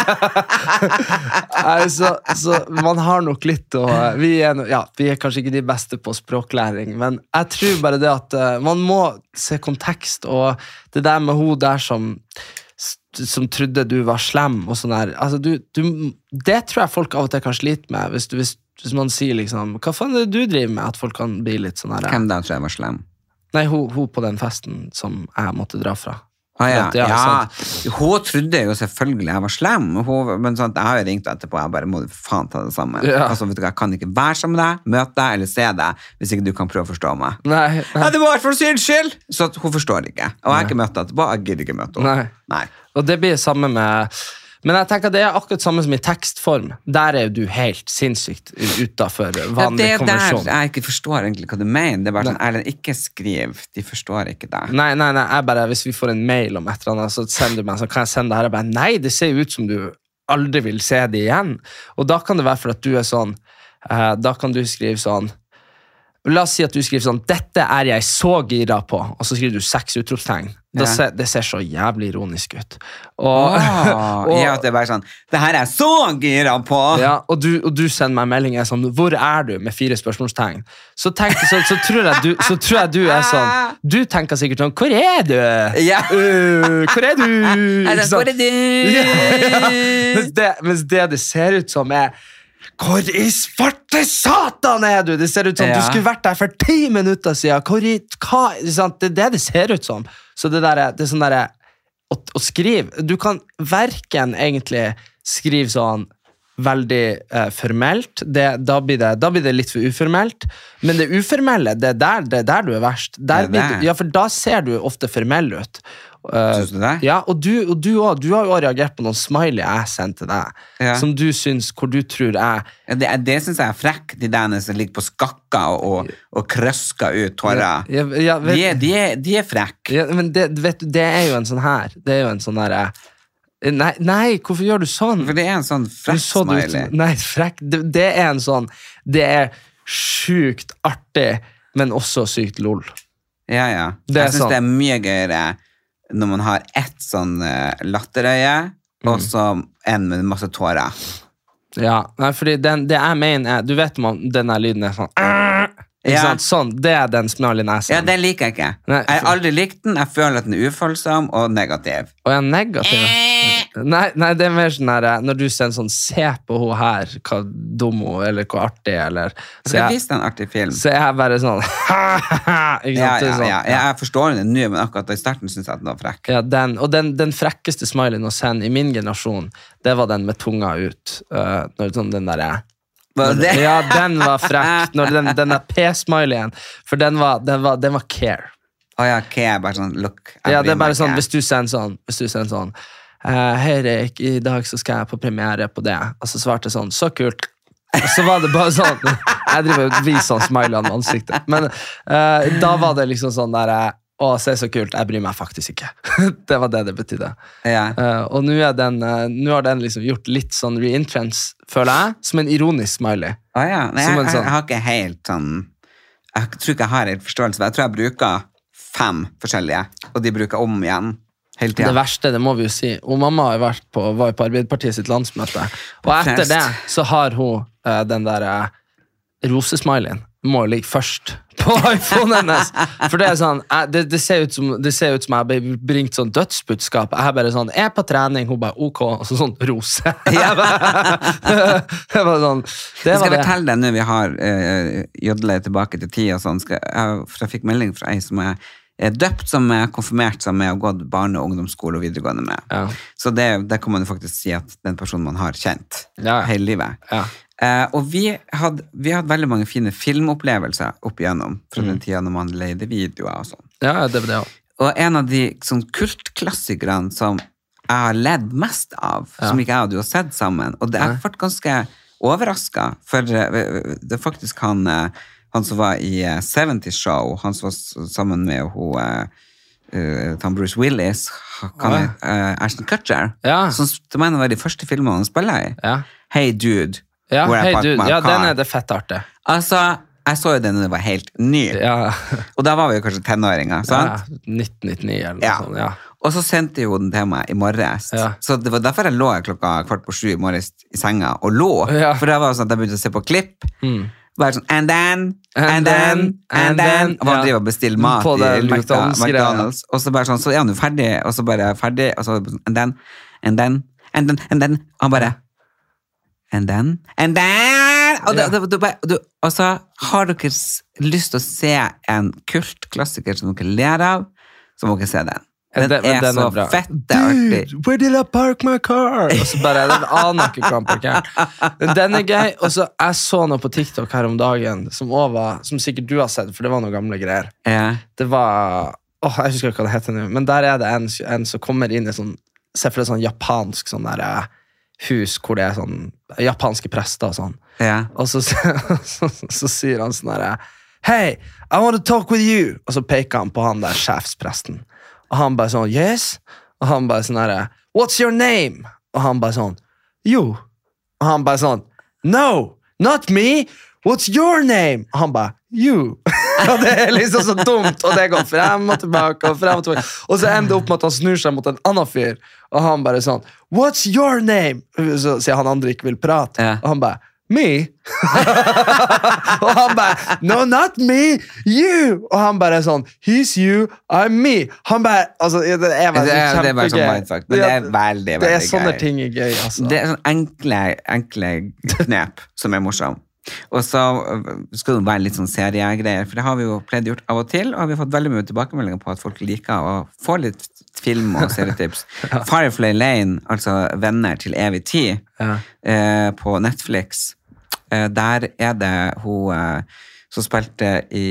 så man har nok litt og vi er kanskje ikke de beste på språklæring men jeg tror bare det at man må se kontekst og det der med hun der som trodde du var slem og sånn der, altså det tror jeg folk av og til kan slite med hvis man sier liksom, hva faen er det du driver med at folk kan bli litt sånn her hvem da tror jeg var slem? Nei, hun på den festen som jeg måtte dra fra hun trodde jo selvfølgelig jeg var slem men sånn, jeg har jo ringt etterpå jeg bare må faen ta det sammen altså, vet du, jeg kan ikke være sammen med deg, møte deg eller se deg hvis ikke du kan prøve å forstå meg det var for sin skyld så hun forstår ikke og jeg har ikke møtt etterpå, jeg gidder ikke møte henne nei. Og det blir samme Men jeg tenker det akkurat samme som i tekstform. Der jo du helt sinnssykt utenfor vanlig konversjon. Det der jeg ikke forstår egentlig hva du mener. Det bare sånn, Erlend, ikke skriv. De forstår ikke det. Nei, jeg bare, hvis vi får en mail om et eller annet, så sender du meg, så kan jeg sende det her, og bare, nei, det ser ut som du aldri vil se det igjen. Og da kan det være for at du sånn, da kan du skrive sånn, la oss si at du skriver sånn, dette jeg så gira på, og så skriver du 6 utropstegn. Det ser så jævlig ironisk ut. Ja, det bare sånn, det her jeg så gira på! Ja, og du sender meg melding sånn, hvor du med 4 spørsmålstegn? Så tror jeg du sånn, du tenker sikkert sånn, hvor du? Ja. Hvor du? Hvor du? Mens det ser ut som hvor I svarte satan du? Det ser ut som du skulle vært der for 10 minutter siden. Det ser ut som. Så det sånn der å skrive, du kan hverken egentlig skrive sånn veldig formelt, da blir det litt for uformelt, men det uformelle, det der du verst. Ja, for da ser du ofte formell ut. Synes du det? Ja, og du har jo reagert på noen smiley jeg sendte deg, som du synes, hvor du tror det synes jeg frekk, de der som ligger på skakka og krøsker ut tårer. De frekk. Ja, men vet du, det jo en sånn her, det jo en sånn der nei, hvorfor gjør du sånn? For det en sånn frekk smiley. Nei, frekk, det en sånn, det sjukt artig, men også sykt lol. Ja. Jeg synes det mye gøyere når man har ett sånn latterøye, og så en med masse tårer. Ja, nei, fordi det jeg mener du vet om denne lyden sånn sånn, det den smale nesen. Ja, den liker jeg ikke. Jeg har aldri likt den, jeg føler at den ufølsom og negativ. Og negativ? Nei, det mer sånn her, når du ser en sånn, se på hun her, hva dum hun, eller hva artig, eller jeg viste en artig film. Så jeg bare sånn jeg forstår det nå, men akkurat I starten synes jeg at den var frekk. Ja, den frekkeste smileyen å sende I min generasjon, det var den med tunga ut, når sånn den der ja, den var frekk, når den P-smileyen, for den var care. Ja, care, bare sånn, look. Ja, det bare sånn, hvis du sender sånn, hei Erik, I dag så skal jeg på premiere på det, og så svarte jeg sånn, så kult, og så var det bare sånn, jeg driver og viser sånn smiley av ansiktet, men da var det liksom sånn der, se så kult, jeg bryr meg faktisk ikke. Det var det betydde. Og nå har den liksom gjort litt sånn re-entrance, føler jeg, som en ironisk smiley. Nei, jeg har ikke helt sånn, jeg tror ikke jeg har helt forståelse, jeg tror jeg bruker 5 forskjellige, og de bruker om igjen. Det verste, det må vi jo si. Og mamma var på Arbeiderpartiet sitt landsmøte, og etter det så har hun den der rosesmileyen må ligge først på iPhone hennes, for det sånn det ser ut som jeg har bringt sånn dødsbudskap. Jeg bare sånn, jeg på trening, hun bare ok, og så sånn rose. Jeg bare sånn, det skal fortelle deg nå, vi har jodlet tilbake til 10 og sånn, for jeg fikk melding fra en som døpt, som konfirmert, som har gått barne- og ungdomsskole og videregående med. Så det kan man jo faktisk si at den personen man har kjent hele livet. Og vi hadde veldig mange fine filmopplevelser opp igjennom fra den tiden når man leide videoer og sånn. Ja, det var det også. Og en av de sånn kultklassikerne som jeg har ledd mest av, som ikke jeg og du har sett sammen, og det er faktisk ganske overrasket, for det er faktisk han som var I 70's Show, han som var sammen med Bruce Willis, Ashton Kutcher, som til meg var de første filmene han spiller I. Hey Dude, Hey Dude, den det fett artig. Altså, jeg så jo den når det var helt ny. Og da var vi jo kanskje tenåringer, sant? 1999 eller noe sånt, Og så sendte jo den til meg I morges. Så det var derfor jeg lå 6:15 I morges I senga og lå. For det var sånn at jeg begynte å se på klipp. Bare sånn, and then og man driver og bestiller mat på I McDonald's. Og så bare sånn, så han jo ferdig, og så bare ferdig, og så and then han bare and then og så har dere lyst til å se en kultklassiker som dere ler av, så må dere se den. Den så fett artig. Dude, where did I park my car? Og så bare, den aner ikke hva han parkerer. Den gøy, og så jeg så noe på TikTok her om dagen, som som sikkert du har sett, for det var noen gamle greier. Det var, jeg husker ikke hva det heter nå, men der det en som kommer inn I sånn, se for det sånn japansk, sånn der, hus hvor det sånn japanske prester og sånn. Ja. Og så sier han sånn her, «Hey, I want to talk with you!» Og så peker han på han der sjefspresten. Og han bare sånn, «Yes?» Og han bare sånn her, «What's your name?» Og han bare sånn, «You!» Og han bare sånn, «No, not me! What's your name?» Og han bare, «You!» Og det liksom så dumt, og det går frem og tilbake, og frem og tilbake. Og så ender det opp med at han snur seg mot en annen fyr, og han bare sånn, «What's your name?» Så sier han andre ikke vil prate, og han bare, «Me?» Og han bare, «No, not me, you!» Og han bare sånn, «He's you, I'm me!» Han bare, altså, det er bare sånn mindfuck, men det er veldig, veldig gøy. Det er sånne ting gøy, altså. Det er sånn enkle knep som er morsom. Og så skal det være litt sånn seriegreier, for det har vi jo pleid gjort av og til, og vi har fått veldig mye tilbakemeldinger på at folk liker å få litt film og serietips. Firefly Lane, altså Venner til evig tid, på Netflix. Der er det hun som spilte i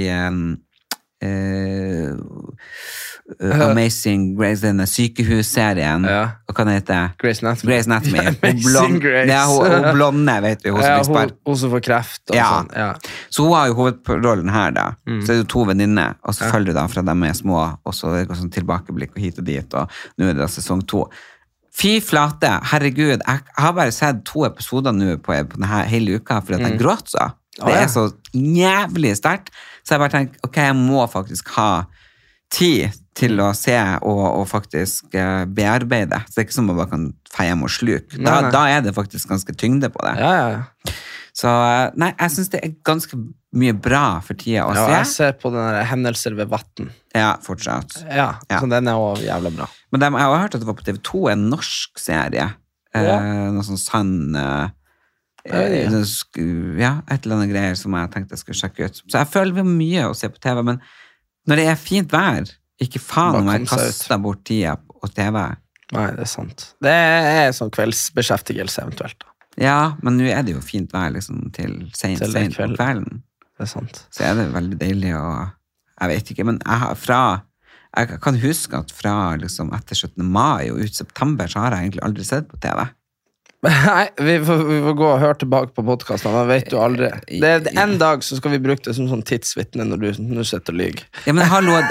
Amazing Grace, denne sykehusserien, og hva det heter? Grace Anatomy. Grace Anatomy. Amazing Grace. Ja, hun blonde, vet vi, hun som fikk spark. Hun som får kreft og sånn. Ja. Så hun har jo hovedrollen her da. Så er det jo 2 venninner, og så følger du da fra dem er små, og så er det sånn tilbakeblikk og hit og dit, og nå er det da sesong 2. Fy flate, herregud, jeg har bare sett 2 episoder nå på denne hele uka, for at jeg gråt så. Det er så jævlig sterkt, så jeg bare tenker, ok, jeg må faktisk ha tid til å se og faktisk bearbeide. Så det er ikke som man bare kan feie hjem og sluke. Da er det faktisk ganske tyngde på det. Ja. Så nei, jeg synes det er ganske mye bra for tiden å se. Ja, jeg ser på den der Hendelser ved vatten. Ja, fortsatt. Ja, så den er også jævlig bra. Men jeg har hørt at det var på TV2 en norsk serie. Noe sånn sann... et eller annet greier som jeg tenkte jeg skulle sjekke ut. Så jeg føler vi har mye å se på TV, men når det er fint vær, ikke faen om jeg kaster bort tida på TV. Nei, det er sant. Det er sånn kveldsbeskjeftigelse eventuelt. Ja, men nå er det jo fint vær liksom, til sent på kvelden. Det er sant. Så er det veldig deilig jeg vet ikke, men jeg kan huske at fra liksom, etter 17. mai og ut september så har jeg egentlig aldri sett på TV. Nei, vi får gå og høre tilbake på podcasten, man vet jo aldri. En dag så skal vi bruke det som sånn tidsvittne når du sitter og lyger. Ja, men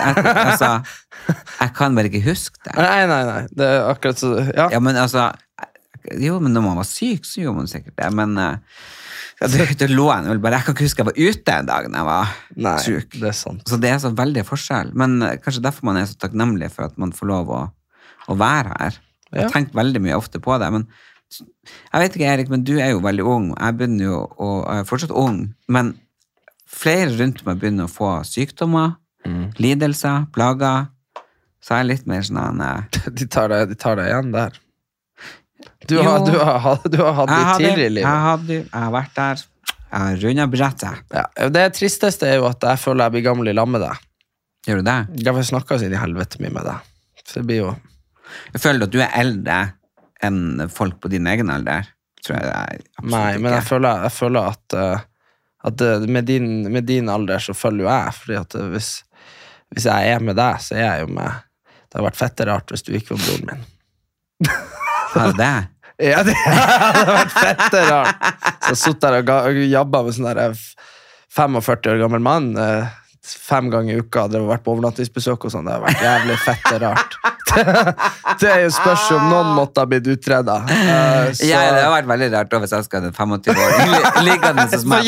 jeg kan bare ikke huske det. Nei, det er akkurat så, ja. Ja, men altså, jo, men når man var syk, så gjorde man sikkert det, men det lå en vel bare, jeg kan ikke huske jeg var ute en dag når jeg var syk. Det er sant. Så det er så veldig forskjell, men kanskje derfor man er så takknemlig for at man får lov å være her. Jeg har tenkt veldig mye ofte på det, men jeg vet ikke, Erik, men du er jo veldig ung. Jeg begynner jo, og jeg er fortsatt ung, men flere rundt meg begynner å få sykdommer, lidelser, plager, så er jeg litt mer sånn De tar deg igjen der. Du har hatt det tidligere i livet. Jeg har vært der. Jeg har rundet brettet. Ja, det tristeste er jo at jeg føler jeg blir gammel i lag med deg. Gjør du det? Jeg får snakket seg inn i helvete mye med deg. Så det blir jo... Jeg føler at du er eldre enn folk på din egen alder, tror jeg det er absolutt ikke. Nei, men jeg føler at med din alder så følger jo jeg, fordi at hvis jeg er med deg, så er jeg jo med. Det har vært fette rart hvis du ikke var broren min. Har det? Ja, det har vært fette rart. Så jeg satt der og jobbet med sånn der 45 år gammel mann, 5 ganger i uka, det har vært på overnattingsbesøk og sånn, det har vært jævlig fette rart. Det er jo spørsmål om noen måtte ha blitt utredet. Ja, det har vært veldig rart hvis jeg skal ha 25 år liggende hos meg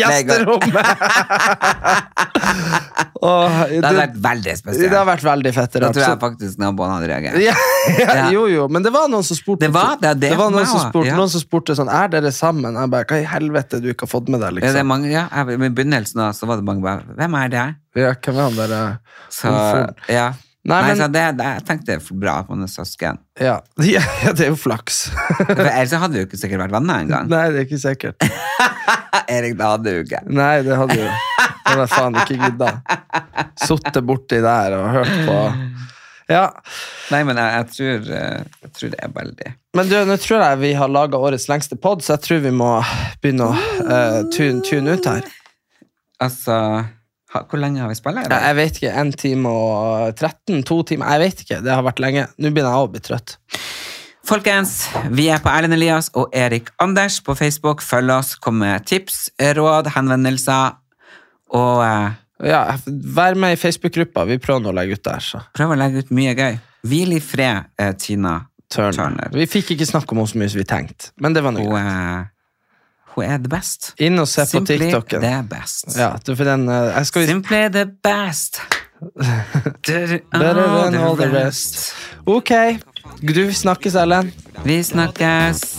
det har vært veldig spesielt. Det har vært veldig fette rart. Da tror jeg faktisk naboen hadde reagert. Jo, men det var noen som spurte noen som spurte sånn, er dere sammen? Jeg bare, hva i helvete du ikke har fått med deg liksom? Ja, det er mange, i begynnelsen så var det mange bare, hvem er det? Ja, hvem er han der? Så, ja. Nei, så jeg tenkte det er bra på noen søsken. Ja, det er jo flaks. For ellers hadde vi jo ikke sikkert vært venner en gang. Nei, det er ikke sikkert. Erik, det hadde jo ikke. Nei, det hadde jo. Det var faen ikke gidda. Suttet borti der og hørt på. Ja. Nei, men jeg tror det er veldig. Men du, nå tror jeg vi har laget årets lengste podd, så jeg tror vi må begynne å tune ut her. Altså... Hvor lenge har vi spillet? Jeg vet ikke, 1 time og 13, 2 timer, jeg vet ikke, det har vært lenge. Nå begynner jeg å bli trøtt. Folkens, vi på Erlend Elias og Erik Anders på Facebook. Følg oss, kom med tips, råd, henvendelser, og vær med i Facebook-gruppa. Vi prøver å legge ut der. Så. Prøv å legge ut mye gøy. Hvil i fred, Tina Turner. Vi fikk ikke snakke om så mye som vi tenkte, men det var noe greit. Hun the best. Inn og se Simply på TikToken. The best. Ja, for den, Simply the best. Better than all the rest. Ok, du snakkes, Ellen. Vi snakkes.